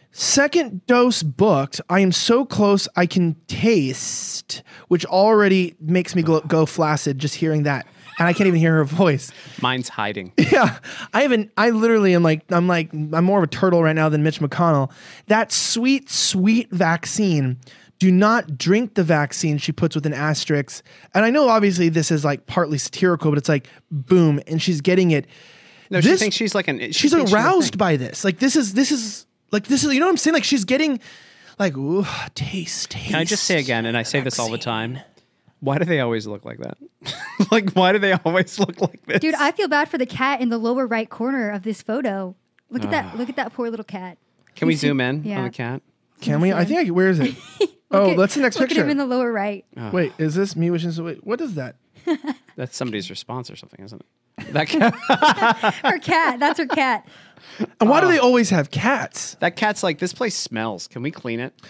Second dose booked. I am so close I can taste, which already makes me go, go flaccid just hearing that. And I can't even hear her voice. Mine's hiding. Yeah. I haven't, I literally am like, I'm like, I'm more of a turtle right now than Mitch McConnell. That sweet, sweet vaccine. Do not drink the vaccine, she puts with an asterisk. And I know obviously this is like partly satirical, but it's like, boom, and she's getting it. No, this, she thinks she's like an. She she's thinks aroused she's a by this. Like this is, this is, like this is, you know what I'm saying? Like she's getting like, ooh, taste, taste. Can I just say again, and I say this all the time, why do they always look like that? Like, why do they always look like this? Dude, I feel bad for the cat in the lower right corner of this photo. Look at that. Look at that poor little cat. Can we zoom in Yeah. on the cat? Can we? I think I, where is it? oh, at- that's the next look picture. at him in the lower right. Oh. Wait, is this me wishing? So wait, what is that? That's somebody's response or something, isn't it? That cat. Her cat. That's her cat. And why do they always have cats? That cat's like, this place smells. Can we clean it?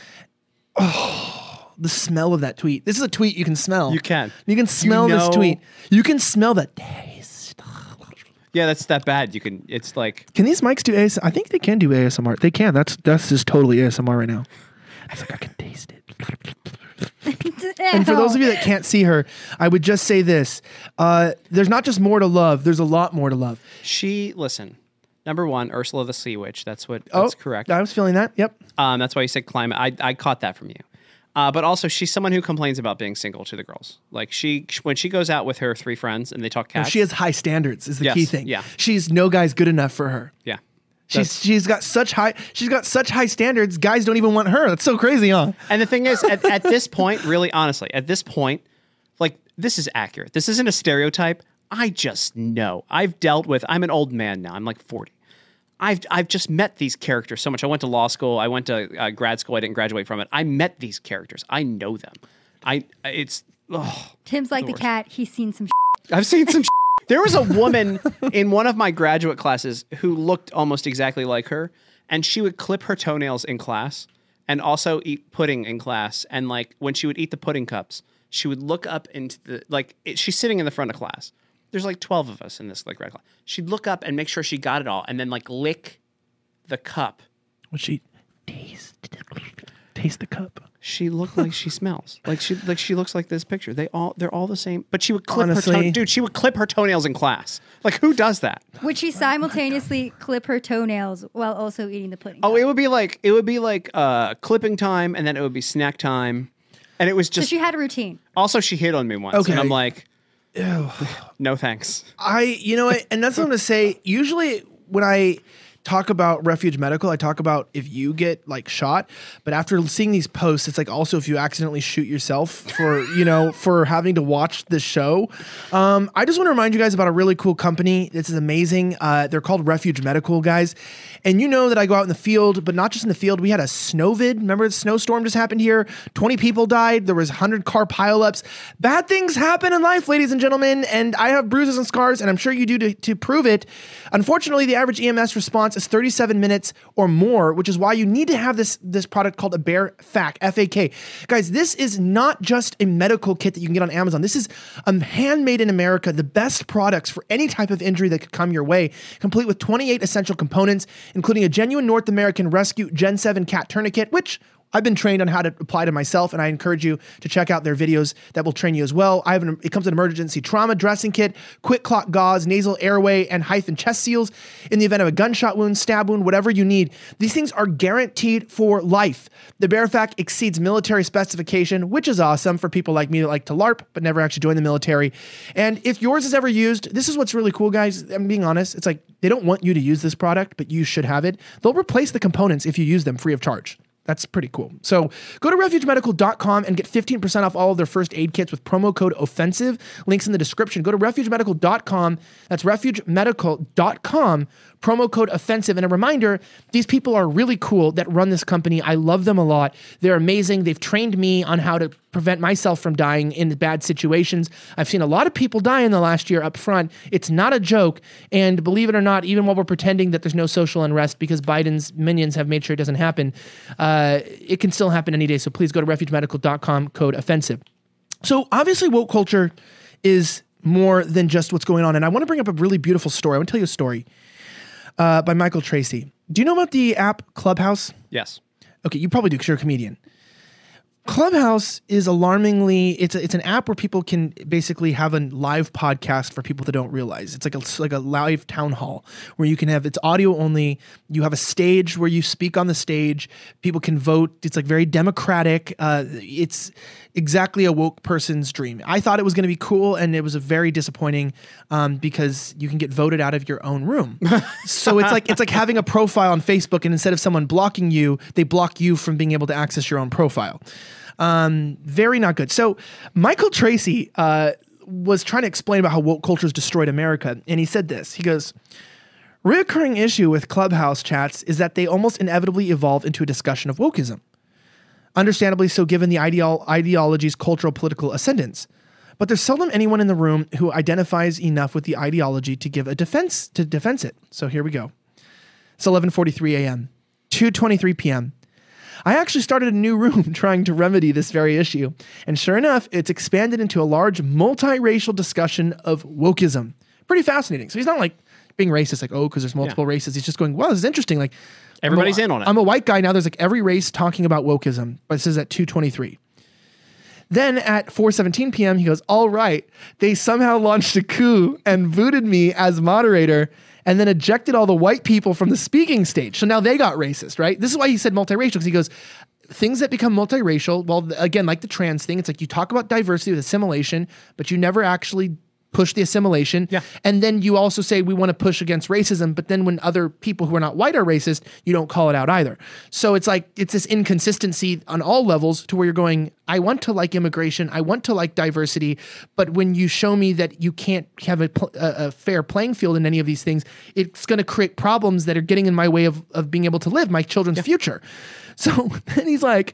Oh, the smell of that tweet. This is a tweet you can smell. You can. You can smell You this know- tweet. You can smell the taste. Yeah, that's that bad. You can. It's like. Can these mics do A S M R? I think they can do A S M R. They can. That's that's just totally A S M R right now. It's like I can taste it. And for those of you that can't see her, I would just say this. Uh, there's not just more to love. There's a lot more to love. She, listen, number one, Ursula the Sea Witch. That's what, Oh, that's correct. I was feeling that. Yep. Um, that's why you said climate. I, I caught that from you. Uh, but also, she's someone who complains about being single to the girls. Like, she, when she goes out with her three friends and they talk No, cats. she has high standards is the Yes, key thing. yeah. She's no guy's good enough for her. Yeah. She's she's got such high she's got such high standards. Guys don't even want her. That's so crazy, huh? And the thing is, at, at this point, really honestly, at this point, like, this is accurate. This isn't a stereotype. I just know. I've dealt with, I'm an old man now. I'm like forty. I've I've just met these characters so much. I went to law school. I went to uh, grad school. I didn't graduate from it. I met these characters. I know them. I it's oh, Tim's like the the worst. cat. He's seen some. I've seen some. There was a woman in one of my graduate classes who looked almost exactly like her, and she would clip her toenails in class and also eat pudding in class. And like when she would eat the pudding cups, she would look up into the like it, she's sitting in the front of class. There's like twelve of us in this like grad class. She'd look up and make sure she got it all, and then like lick the cup. Would she taste taste the cup? She looked like she smells. Like she like she looks like this picture. They all they're all the same. But she would clip Honestly. her toe- dude. She would clip her toenails in class. Like who does that? Would she simultaneously clip her toenails while also eating the pudding? Oh, it would be like it would be like uh, clipping time, and then it would be snack time, and it was So just. she had a routine. Also, she hit on me once, Okay. and I'm like, Ew. no thanks. I, you know what, and that's what I'm gonna say. Usually, when I talk about Refuge Medical, I talk about if you get like shot. But after seeing these posts, it's like also if you accidentally shoot yourself for you know for having to watch this show. Um, I just want to remind you guys about a really cool company. This is amazing. Uh, they're called Refuge Medical, guys. And you know that I go out in the field, but not just in the field. We had a snowvid. Remember the snowstorm just happened here? twenty people died. There was one hundred car pileups. Bad things happen in life, ladies and gentlemen. And I have bruises and scars, and I'm sure you do to, to prove it. Unfortunately, the average E M S response is thirty-seven minutes or more, which is why you need to have this, this product called a Bear Fac, F A K. Guys, this is not just a medical kit that you can get on Amazon. This is um, handmade in America, the best products for any type of injury that could come your way, complete with twenty-eight essential components, including a genuine North American Rescue Gen seven cat tourniquet, which I've been trained on how to apply to myself, and I encourage you to check out their videos that will train you as well. I have an, it comes with an emergency trauma dressing kit, quick clot gauze, nasal airway, and hyphen chest seals in the event of a gunshot wound, stab wound, whatever you need. These things are guaranteed for life. The Bear Fac exceeds military specification, which is awesome for people like me that like to LARP but never actually join the military. And if yours is ever used, this is what's really cool, guys. I'm being honest. It's like they don't want you to use this product, but you should have it. They'll replace the components if you use them free of charge. That's pretty cool. So go to refuge medical dot com and get fifteen percent off all of their first aid kits with promo code OFFENSIVE. Links in the description. Go to refuge medical dot com. That's refuge medical dot com. Promo code OFFENSIVE. And a reminder, these people are really cool that run this company. I love them a lot. They're amazing. They've trained me on how to prevent myself from dying in bad situations. I've seen a lot of people die in the last year up front. It's not a joke. And believe it or not, even while we're pretending that there's no social unrest because Biden's minions have made sure it doesn't happen, uh, it can still happen any day. So please go to refuge medical dot com, code OFFENSIVE. So obviously woke culture is more than just what's going on. And I want to bring up a really beautiful story. I want to tell you a story uh, by Michael Tracy. Do you know about the app Clubhouse? Yes. Okay, you probably do because you're a comedian. Clubhouse is alarmingly, it's a, it's an app where people can basically have a live podcast for people that don't realize. It's like a, like a live town hall where you can have, it's audio only. You have a stage where you speak on the stage. People can vote. It's like very democratic. Uh, it's exactly a woke person's dream. I thought it was going to be cool, and it was a very disappointing um, because you can get voted out of your own room. So it's like, it's like having a profile on Facebook, and instead of someone blocking you, they block you from being able to access your own profile. Um, very not good. So Michael Tracy uh, was trying to explain about how woke culture's destroyed America. And he said this, he goes, reoccurring issue with Clubhouse chats is that they almost inevitably evolve into a discussion of wokeism. Understandably so, given the ideolo- ideology's cultural political ascendance. But there's seldom anyone in the room who identifies enough with the ideology to give a defense to defense it. So here we go. It's eleven forty-three a.m., two twenty-three p.m. I actually started a new room trying to remedy this very issue. And sure enough, it's expanded into a large multiracial discussion of wokeism. Pretty fascinating. So he's not like being racist, like, oh, because there's multiple yeah. races. He's just going, wow, this is interesting. Like, everybody's a, in on it. I'm a white guy now. There's like every race talking about wokeism. But this is at two twenty-three. Then at four seventeen p.m., he goes, all right, they somehow launched a coup and voted me as moderator and then ejected all the white people from the speaking stage. So now they got racist, right? This is why he said multiracial, because he goes, things that become multiracial, well, again, like the trans thing, it's like you talk about diversity with assimilation, but you never actually push the assimilation. Yeah. And then you also say we want to push against racism, but then when other people who are not white are racist, you don't call it out either. So it's like, it's this inconsistency on all levels to where you're going, I want to like immigration, I want to like diversity, but when you show me that you can't have a, pl- a, a fair playing field in any of these things, it's going to create problems that are getting in my way of, of being able to live my children's yeah. future. So then he's like,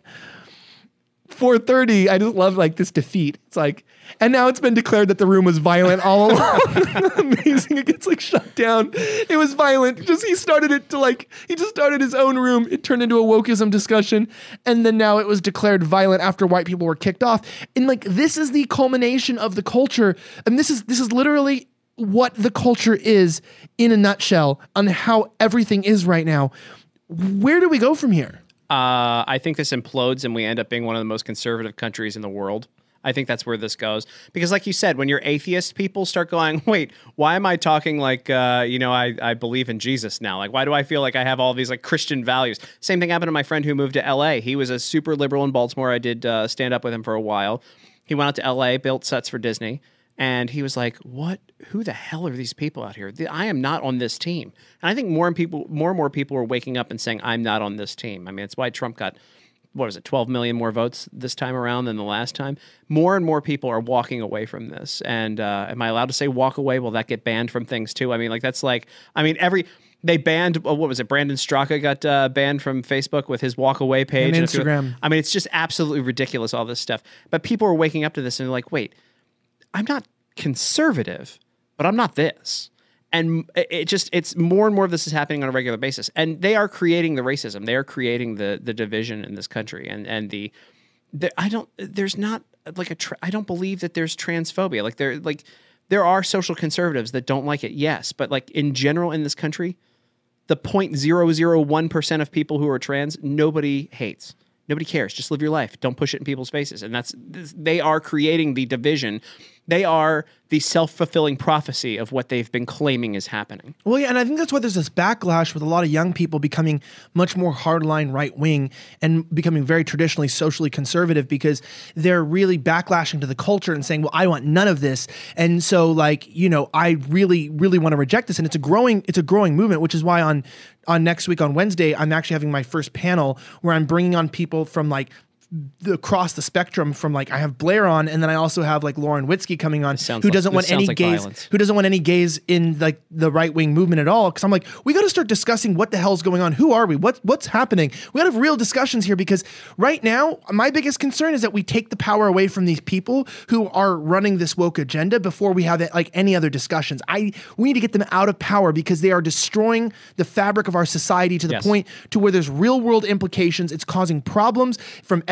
four thirty, I just love like this defeat. It's like, and now it's been declared that the room was violent all along. Amazing. It gets like shut down. It was violent. Just he started it to like, he just started his own room. It turned into a wokeism discussion. And then now it was declared violent after white people were kicked off. And like, this is the culmination of the culture. And this is, this is literally what the culture is in a nutshell on how everything is right now. Where do we go from here? Uh, I think this implodes and we end up being one of the most conservative countries in the world. I think that's where this goes. Because like you said, when you're atheist, people start going, wait, why am I talking like, uh, you know, I, I believe in Jesus now? Like, why do I feel like I have all these like Christian values? Same thing happened to my friend who moved to L A. He was a super liberal in Baltimore. I did uh, stand up with him for a while. He went out to L A, built sets for Disney. And he was like, what, who the hell are these people out here? I am not on this team. And I think more and people, more and more people are waking up and saying, I'm not on this team. I mean, it's why Trump got, what was it, twelve million more votes this time around than the last time. More and more people are walking away from this. And uh, am I allowed to say walk away? Will that get banned from things too? I mean, like that's like, I mean, every, they banned, what was it? Brandon Straka got uh, banned from Facebook with his walk away page. And Instagram. I mean, it's just absolutely ridiculous, all this stuff. But people are waking up to this and they're like, wait, I'm not conservative, but I'm not this. And it just, it's more and more of this is happening on a regular basis. And they are creating the racism. They are creating the the division in this country. And and the, the I don't, there's not like a, tra- I don't believe that there's transphobia. Like there, like there are social conservatives that don't like it. Yes. But like in general in this country, the zero point zero zero one percent of people who are trans, nobody hates. Nobody cares. Just live your life. Don't push it in people's faces. And that's, they are creating the division. They are the self-fulfilling prophecy of what they've been claiming is happening. Well, yeah, and I think that's why there's this backlash with a lot of young people becoming much more hardline right-wing and becoming very traditionally socially conservative because they're really backlashing to the culture and saying, well, I want none of this. And so, like, you know, I really, really want to reject this. And it's a growing, it's a growing movement, which is why on, on next week on Wednesday, I'm actually having my first panel where I'm bringing on people from like the, across the spectrum from like I have Blair on, and then I also have like Lauren Witzke coming on, who like, doesn't want any like gays, violence. who doesn't want any gays in like the right wing movement at all. Because I'm like, we got to start discussing what the hell's going on. Who are we? What what's happening? We got to have real discussions here because right now my biggest concern is that we take the power away from these people who are running this woke agenda before we have like any other discussions. I we need to get them out of power because they are destroying the fabric of our society to the yes. point to where there's real world implications. It's causing problems from ed-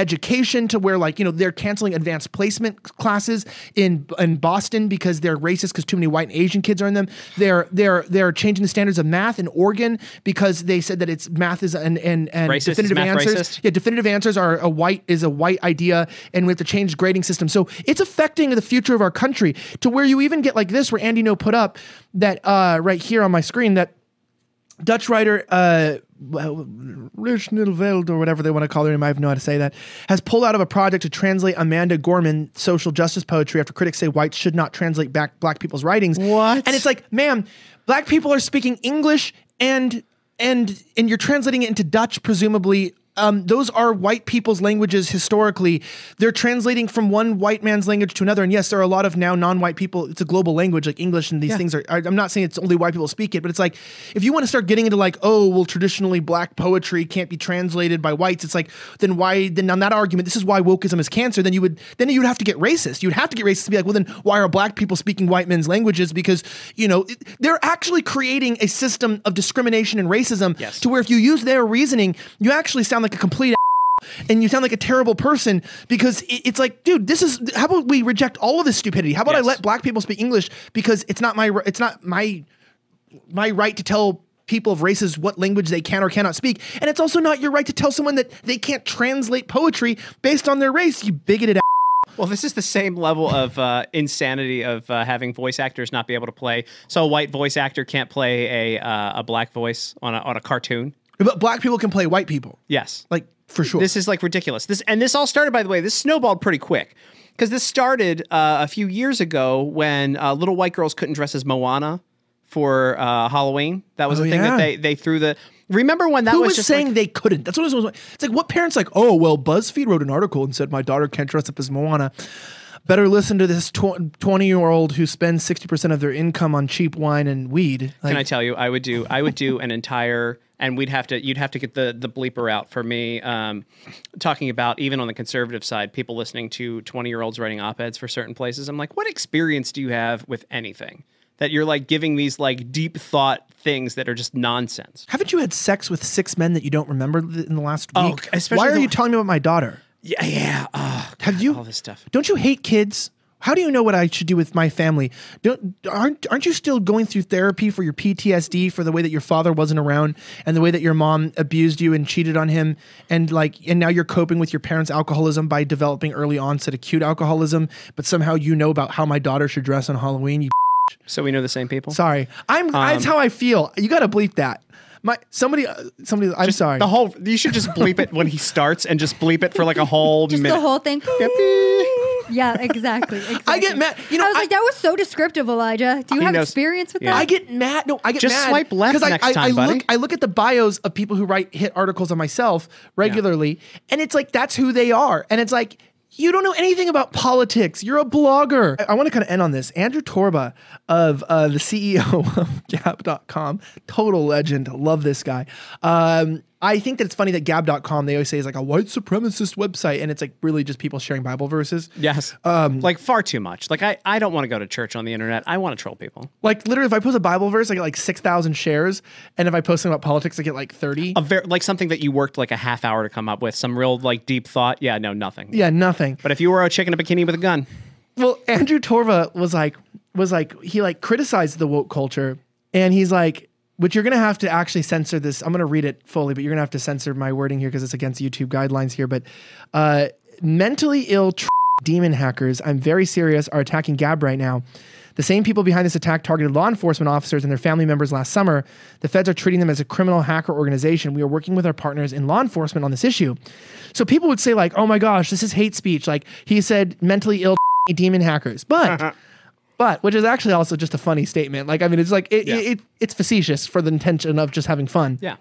education to where like, you know, they're canceling advanced placement classes in in Boston because they're racist because too many white and Asian kids are in them. They're they're they're changing the standards of math in Oregon because they said that it's math is and and, and Racist? definitive Is math answers. racist? Yeah, definitive answers are a white is a white idea, and we have to change grading system. So it's affecting the future of our country to where you even get like this, where Andy No put up that uh, right here on my screen that Dutch writer uh, Rich Nilveld or whatever they want to call her name, I have no idea how to say that, has pulled out of a project to translate Amanda Gorman social justice poetry after critics say whites should not translate back black people's writings. What? And it's like, ma'am, black people are speaking English and and and you're translating it into Dutch, presumably. Um, those are white people's languages historically. They're translating from one white man's language to another. And yes, there are a lot of now non-white people. It's a global language like English, and these Yeah. things are, I'm not saying it's only white people speak it, but it's like, if you want to start getting into like, oh, well, traditionally black poetry can't be translated by whites. It's like, then why, then on that argument, this is why wokeism is cancer. Then you would, then you'd have to get racist. You'd have to get racist to be like, well, then why are black people speaking white men's languages? Because, you know, it- they're actually creating a system of discrimination and racism Yes. to where if you use their reasoning, you actually sound like a complete and you sound like a terrible person because it- it's like, dude, this is, how about we reject all of this stupidity? How about I Yes. let black people speak English because it's not my, ri- it's not my, my right to tell people of races what language they can or cannot speak. And it's also not your right to tell someone that they can't translate poetry based on their race, you bigoted ass. Well, this is the same level of uh, insanity of uh, having voice actors not be able to play. So a white voice actor can't play a uh, a black voice on a on a cartoon. But black people can play white people. Yes, like for sure. This is like ridiculous. This and this all started, by the way. This snowballed pretty quick because this started uh, a few years ago when uh, little white girls couldn't dress as Moana for uh, Halloween. That was Oh, a thing yeah. that they they threw the. Remember when that Who was, was just saying like, they couldn't? That's what it was. It's like, what parents like, oh, well, BuzzFeed wrote an article and said my daughter can't dress up as Moana. Better listen to this twenty-year-old who spends sixty percent of their income on cheap wine and weed. Like, Can I tell you? I would do. I would do an entire, and we'd have to. You'd have to get the the bleeper out for me. Um, talking about even on the conservative side, people listening to twenty year olds writing op eds for certain places. I'm like, what experience do you have with anything that you're like giving these like deep thought things that are just nonsense? Haven't you had sex with six men that you don't remember th- in the last Oh, week? especially Why are the- you telling me about my daughter? Yeah, yeah. Oh, Have you? all this stuff. Don't you hate kids? How do you know what I should do with my family? Don't aren't aren't you still going through therapy for your P T S D for the way that your father wasn't around and the way that your mom abused you and cheated on him and like and now you're coping with your parents' alcoholism by developing early onset acute alcoholism, but somehow you know about how my daughter should dress on Halloween. You So we know the same people. sorry, I'm. that's Um, how I feel. You got to bleep that. My somebody uh, somebody. I'm Just sorry. The whole. You should just bleep it when he starts and just bleep it for like a whole Just minute. the whole thing. Yeah, exactly, exactly. I get mad. You know, I was like, that was so descriptive, Elijah. Do you He have knows. experience with Yeah. that? I get mad. No, I get Just mad. swipe left 'cause I, next I, time, I buddy. Look, I look at the bios of people who write hit articles on myself regularly, and it's like that's who they are. And it's like you don't know anything about politics. You're a blogger. I, I want to kind of end on this. Andrew Torba of uh, the C E O of Gab dot com, total legend. Love this guy. Um, I think that it's funny that Gab dot com, they always say is like a white supremacist website, and it's like really just people sharing Bible verses. Yes. Um, like far too much. Like I, I don't want to go to church on the internet. I want to troll people. Like literally, if I post a Bible verse, I get like six thousand shares, and if I post something about politics, I get like thirty. A ver- like something that you worked like a half hour to come up with, some real like deep thought. Yeah, no, nothing. Yeah, nothing. But if you were a chick in a bikini with a gun, Well, Andrew Torva was like, was like, he like criticized the woke culture, and he's like, but you're gonna have to actually censor this. I'm gonna read it fully, but you're gonna have to censor my wording here because it's against YouTube guidelines here. But uh, mentally ill tr- demon hackers, I'm very serious, are attacking Gab right now. The same people behind this attack targeted law enforcement officers and their family members last summer. The feds are treating them as a criminal hacker organization. We are working with our partners in law enforcement on this issue. So people would say like, oh my gosh, this is hate speech. Like he said mentally ill demon hackers. But, but, which is actually also just a funny statement. Like, I mean, it's like, it, Yeah. it, it it's facetious for the intention of just having fun. yeah.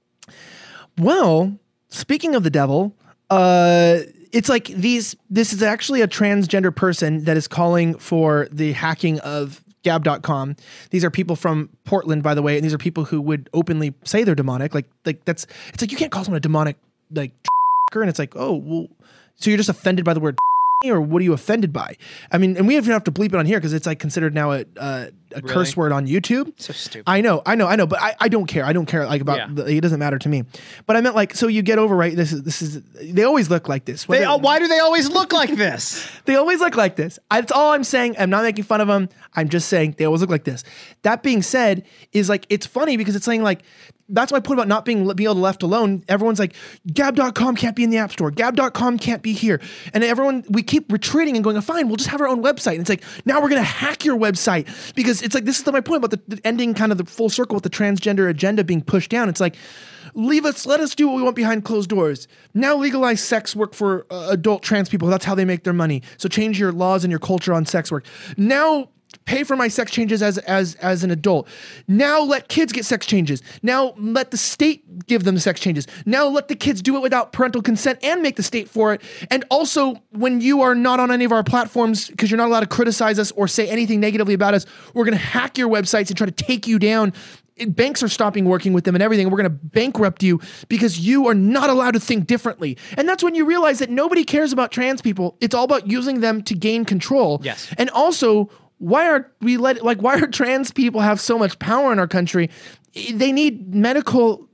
Well, speaking of the devil, uh, it's like these, this is actually a transgender person that is calling for the hacking of Gab dot com. These are people from Portland, by the way, and these are people who would openly say they're demonic. Like, like that's, it's like, you can't call someone a demonic, like, and it's like, oh, well, so you're just offended by the word or what are you offended by? I mean, and we even have to bleep it on here because it's like considered now a, a, a Really? curse word on YouTube. So stupid. I know, I know, I know, but I, I don't care. I don't care like about Yeah. the, it doesn't matter to me. But I meant like, so you get over, right? This is this is they always look like this. They, Whether- oh, why do they always look like this? They always look like this. That's all I'm saying. I'm not making fun of them. I'm just saying they always look like this. That being said, is like it's funny because it's saying like that's my point about not being being able to left alone. Everyone's like, Gab dot com can't be in the App Store. Gab dot com can't be here. And everyone, we keep retreating and going, fine, we'll just have our own website. And it's like, now we're going to hack your website because it's like, this is the, my point about the, the ending kind of the full circle with the transgender agenda being pushed down. It's like, leave us, let us do what we want behind closed doors. Now legalize sex work for uh, adult trans people. That's how they make their money. So change your laws and your culture on sex work. Now pay for my sex changes as as as an adult. Now let kids get sex changes. Now let the state give them the sex changes. Now let the kids do it without parental consent and make the state for it. And also, when you are not on any of our platforms because you're not allowed to criticize us or say anything negatively about us, we're going to hack your websites and try to take you down. Banks are stopping working with them and everything. We're going to bankrupt you because you are not allowed to think differently. And that's when you realize that nobody cares about trans people. It's all about using them to gain control. Yes. And also, why are we let like why are trans people have so much power in our country? They need medical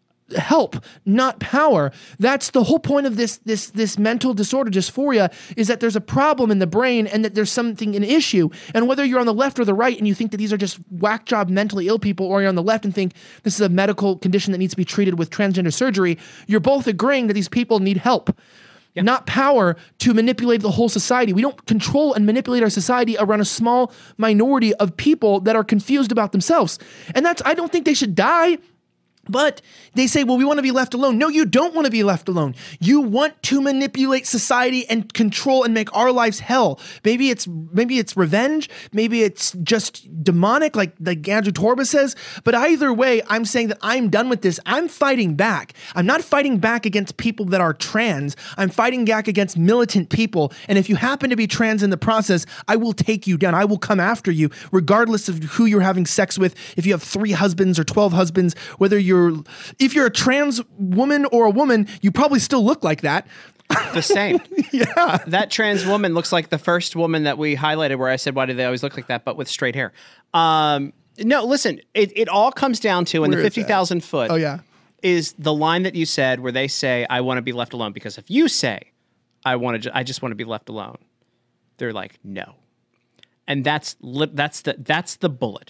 help, not power. That's the whole point of this this this mental disorder dysphoria, is that there's a problem in the brain and that there's something, an issue. And whether you're on the left or the right and you think that these are just whack job mentally ill people, or you're on the left and think this is a medical condition that needs to be treated with transgender surgery, you're both agreeing that these people need help. Yep. Not power to manipulate the whole society. We don't control and manipulate our society around a small minority of people that are confused about themselves. And that's, I don't think they should die. But they say, well, we want to be left alone. No, you don't want to be left alone. You want to manipulate society and control and make our lives hell. Maybe it's maybe it's revenge. Maybe it's just demonic, like, like Andrew Torba says. But either way, I'm saying that I'm done with this. I'm fighting back. I'm not fighting back against people that are trans. I'm fighting back against militant people. And if you happen to be trans in the process, I will take you down. I will come after you, regardless of who you're having sex with. If you have three husbands or twelve husbands, whether you're if you're a trans woman or a woman, you probably still look like that. The same. Yeah. That trans woman looks like the first woman that we highlighted where I said, why do they always look like that, but with straight hair? Um, no, listen, it, it all comes down to, in the fifty thousand foot, oh, yeah. is the line that you said where they say, I want to be left alone. Because if you say, I want to, I just want to be left alone, they're like, no. And that's, that's the, that's the bullet,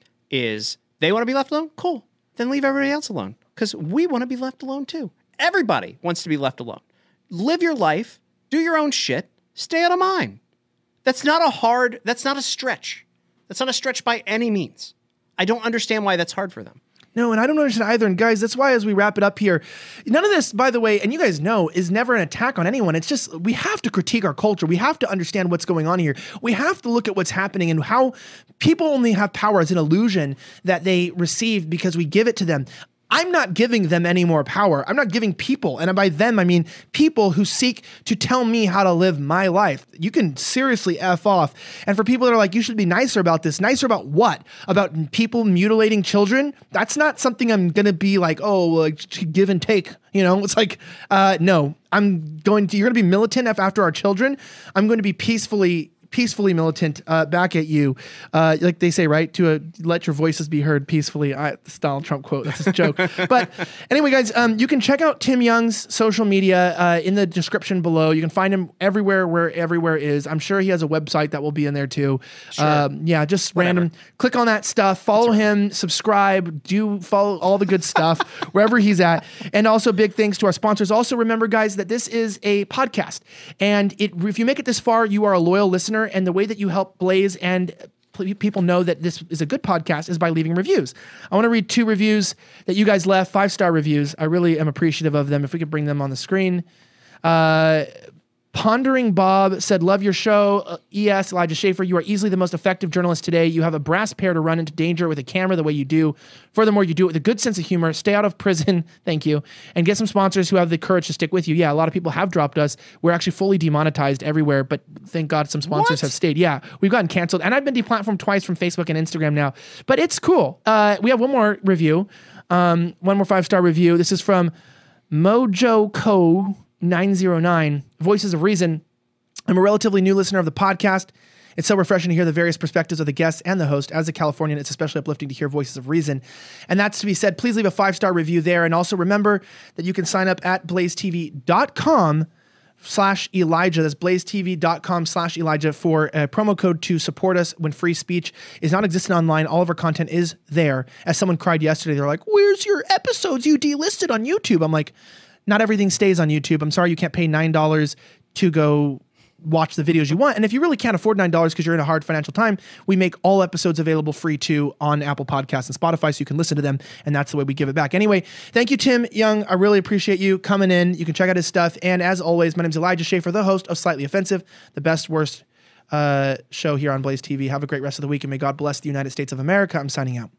is they want to be left alone? Cool. Then leave everybody else alone, because we want to be left alone too. Everybody wants to be left alone. Live your life, do your own shit, stay out of mine. That's not a hard, that's not a stretch. That's not a stretch by any means. I don't understand why that's hard for them. No, and I don't understand either. And guys, that's why as we wrap it up here, none of this, by the way, and you guys know, is never an attack on anyone. It's just, we have to critique our culture. We have to understand what's going on here. We have to look at what's happening and how people only have power as an illusion that they receive because we give it to them. I'm not giving them any more power. I'm not giving people, and by them, I mean people who seek to tell me how to live my life. You can seriously F off. And for people that are like, you should be nicer about this. Nicer about what? About people mutilating children? That's not something I'm going to be like, oh, like, give and take. You know, it's like, uh, no, I'm going to, you're going to be militant after our children. I'm going to be peacefully peacefully militant uh, back at you. Uh, like they say, right? To uh, let your voices be heard peacefully. I, the Donald Trump quote. That's a joke. But anyway, guys, um, you can check out Tim Young's social media uh, in the description below. You can find him everywhere where everywhere is. I'm sure he has a website that will be in there too. Sure. Um, yeah, just Whatever. random. Click on that stuff. Follow right. him. Subscribe. Do follow all the good stuff wherever he's at. And also big thanks to our sponsors. Also remember, guys, that this is a podcast. And it, if you make it this far, you are a loyal listener. And the way that you help Blaze and people know that this is a good podcast is by leaving reviews. I want to read two reviews that you guys left, five-star reviews. I really am appreciative of them. If we could bring them on the screen. Uh, Pondering Bob said, love your show. Uh, E S, Elijah Schaefer, you are easily the most effective journalist today. You have a brass pair to run into danger with a camera the way you do. Furthermore, you do it with a good sense of humor. Stay out of prison. Thank you. And get some sponsors who have the courage to stick with you. Yeah, a lot of people have dropped us. We're actually fully demonetized everywhere, but thank God some sponsors What? have stayed. Yeah, we've gotten canceled. And I've been deplatformed twice from Facebook and Instagram now. But it's cool. Uh, we have one more review. Um, one more five-star review. This is from Mojo Co nine oh nine, Voices of Reason. I'm a relatively new listener of the podcast. It's so refreshing to hear the various perspectives of the guests and the host. As a Californian, it's especially uplifting to hear voices of reason. And that's to be said. Please leave a five-star review there. And also remember that you can sign up at blaze t v dot com slash Elijah. That's blazetv.com slash Elijah for a promo code to support us when free speech is not existent online. All of our content is there. As someone cried yesterday, they're like, where's your episodes you delisted on YouTube? I'm like, not everything stays on YouTube. I'm sorry you can't pay nine dollars to go watch the videos you want. And if you really can't afford nine dollars because you're in a hard financial time, we make all episodes available free too on Apple Podcasts and Spotify, so you can listen to them. And that's the way we give it back. Anyway, thank you, Tim Young. I really appreciate you coming in. You can check out his stuff. And as always, my name is Elijah Schaefer, the host of Slightly Offensive, the best, worst uh, show here on Blaze T V. Have a great rest of the week, and may God bless the United States of America. I'm signing out.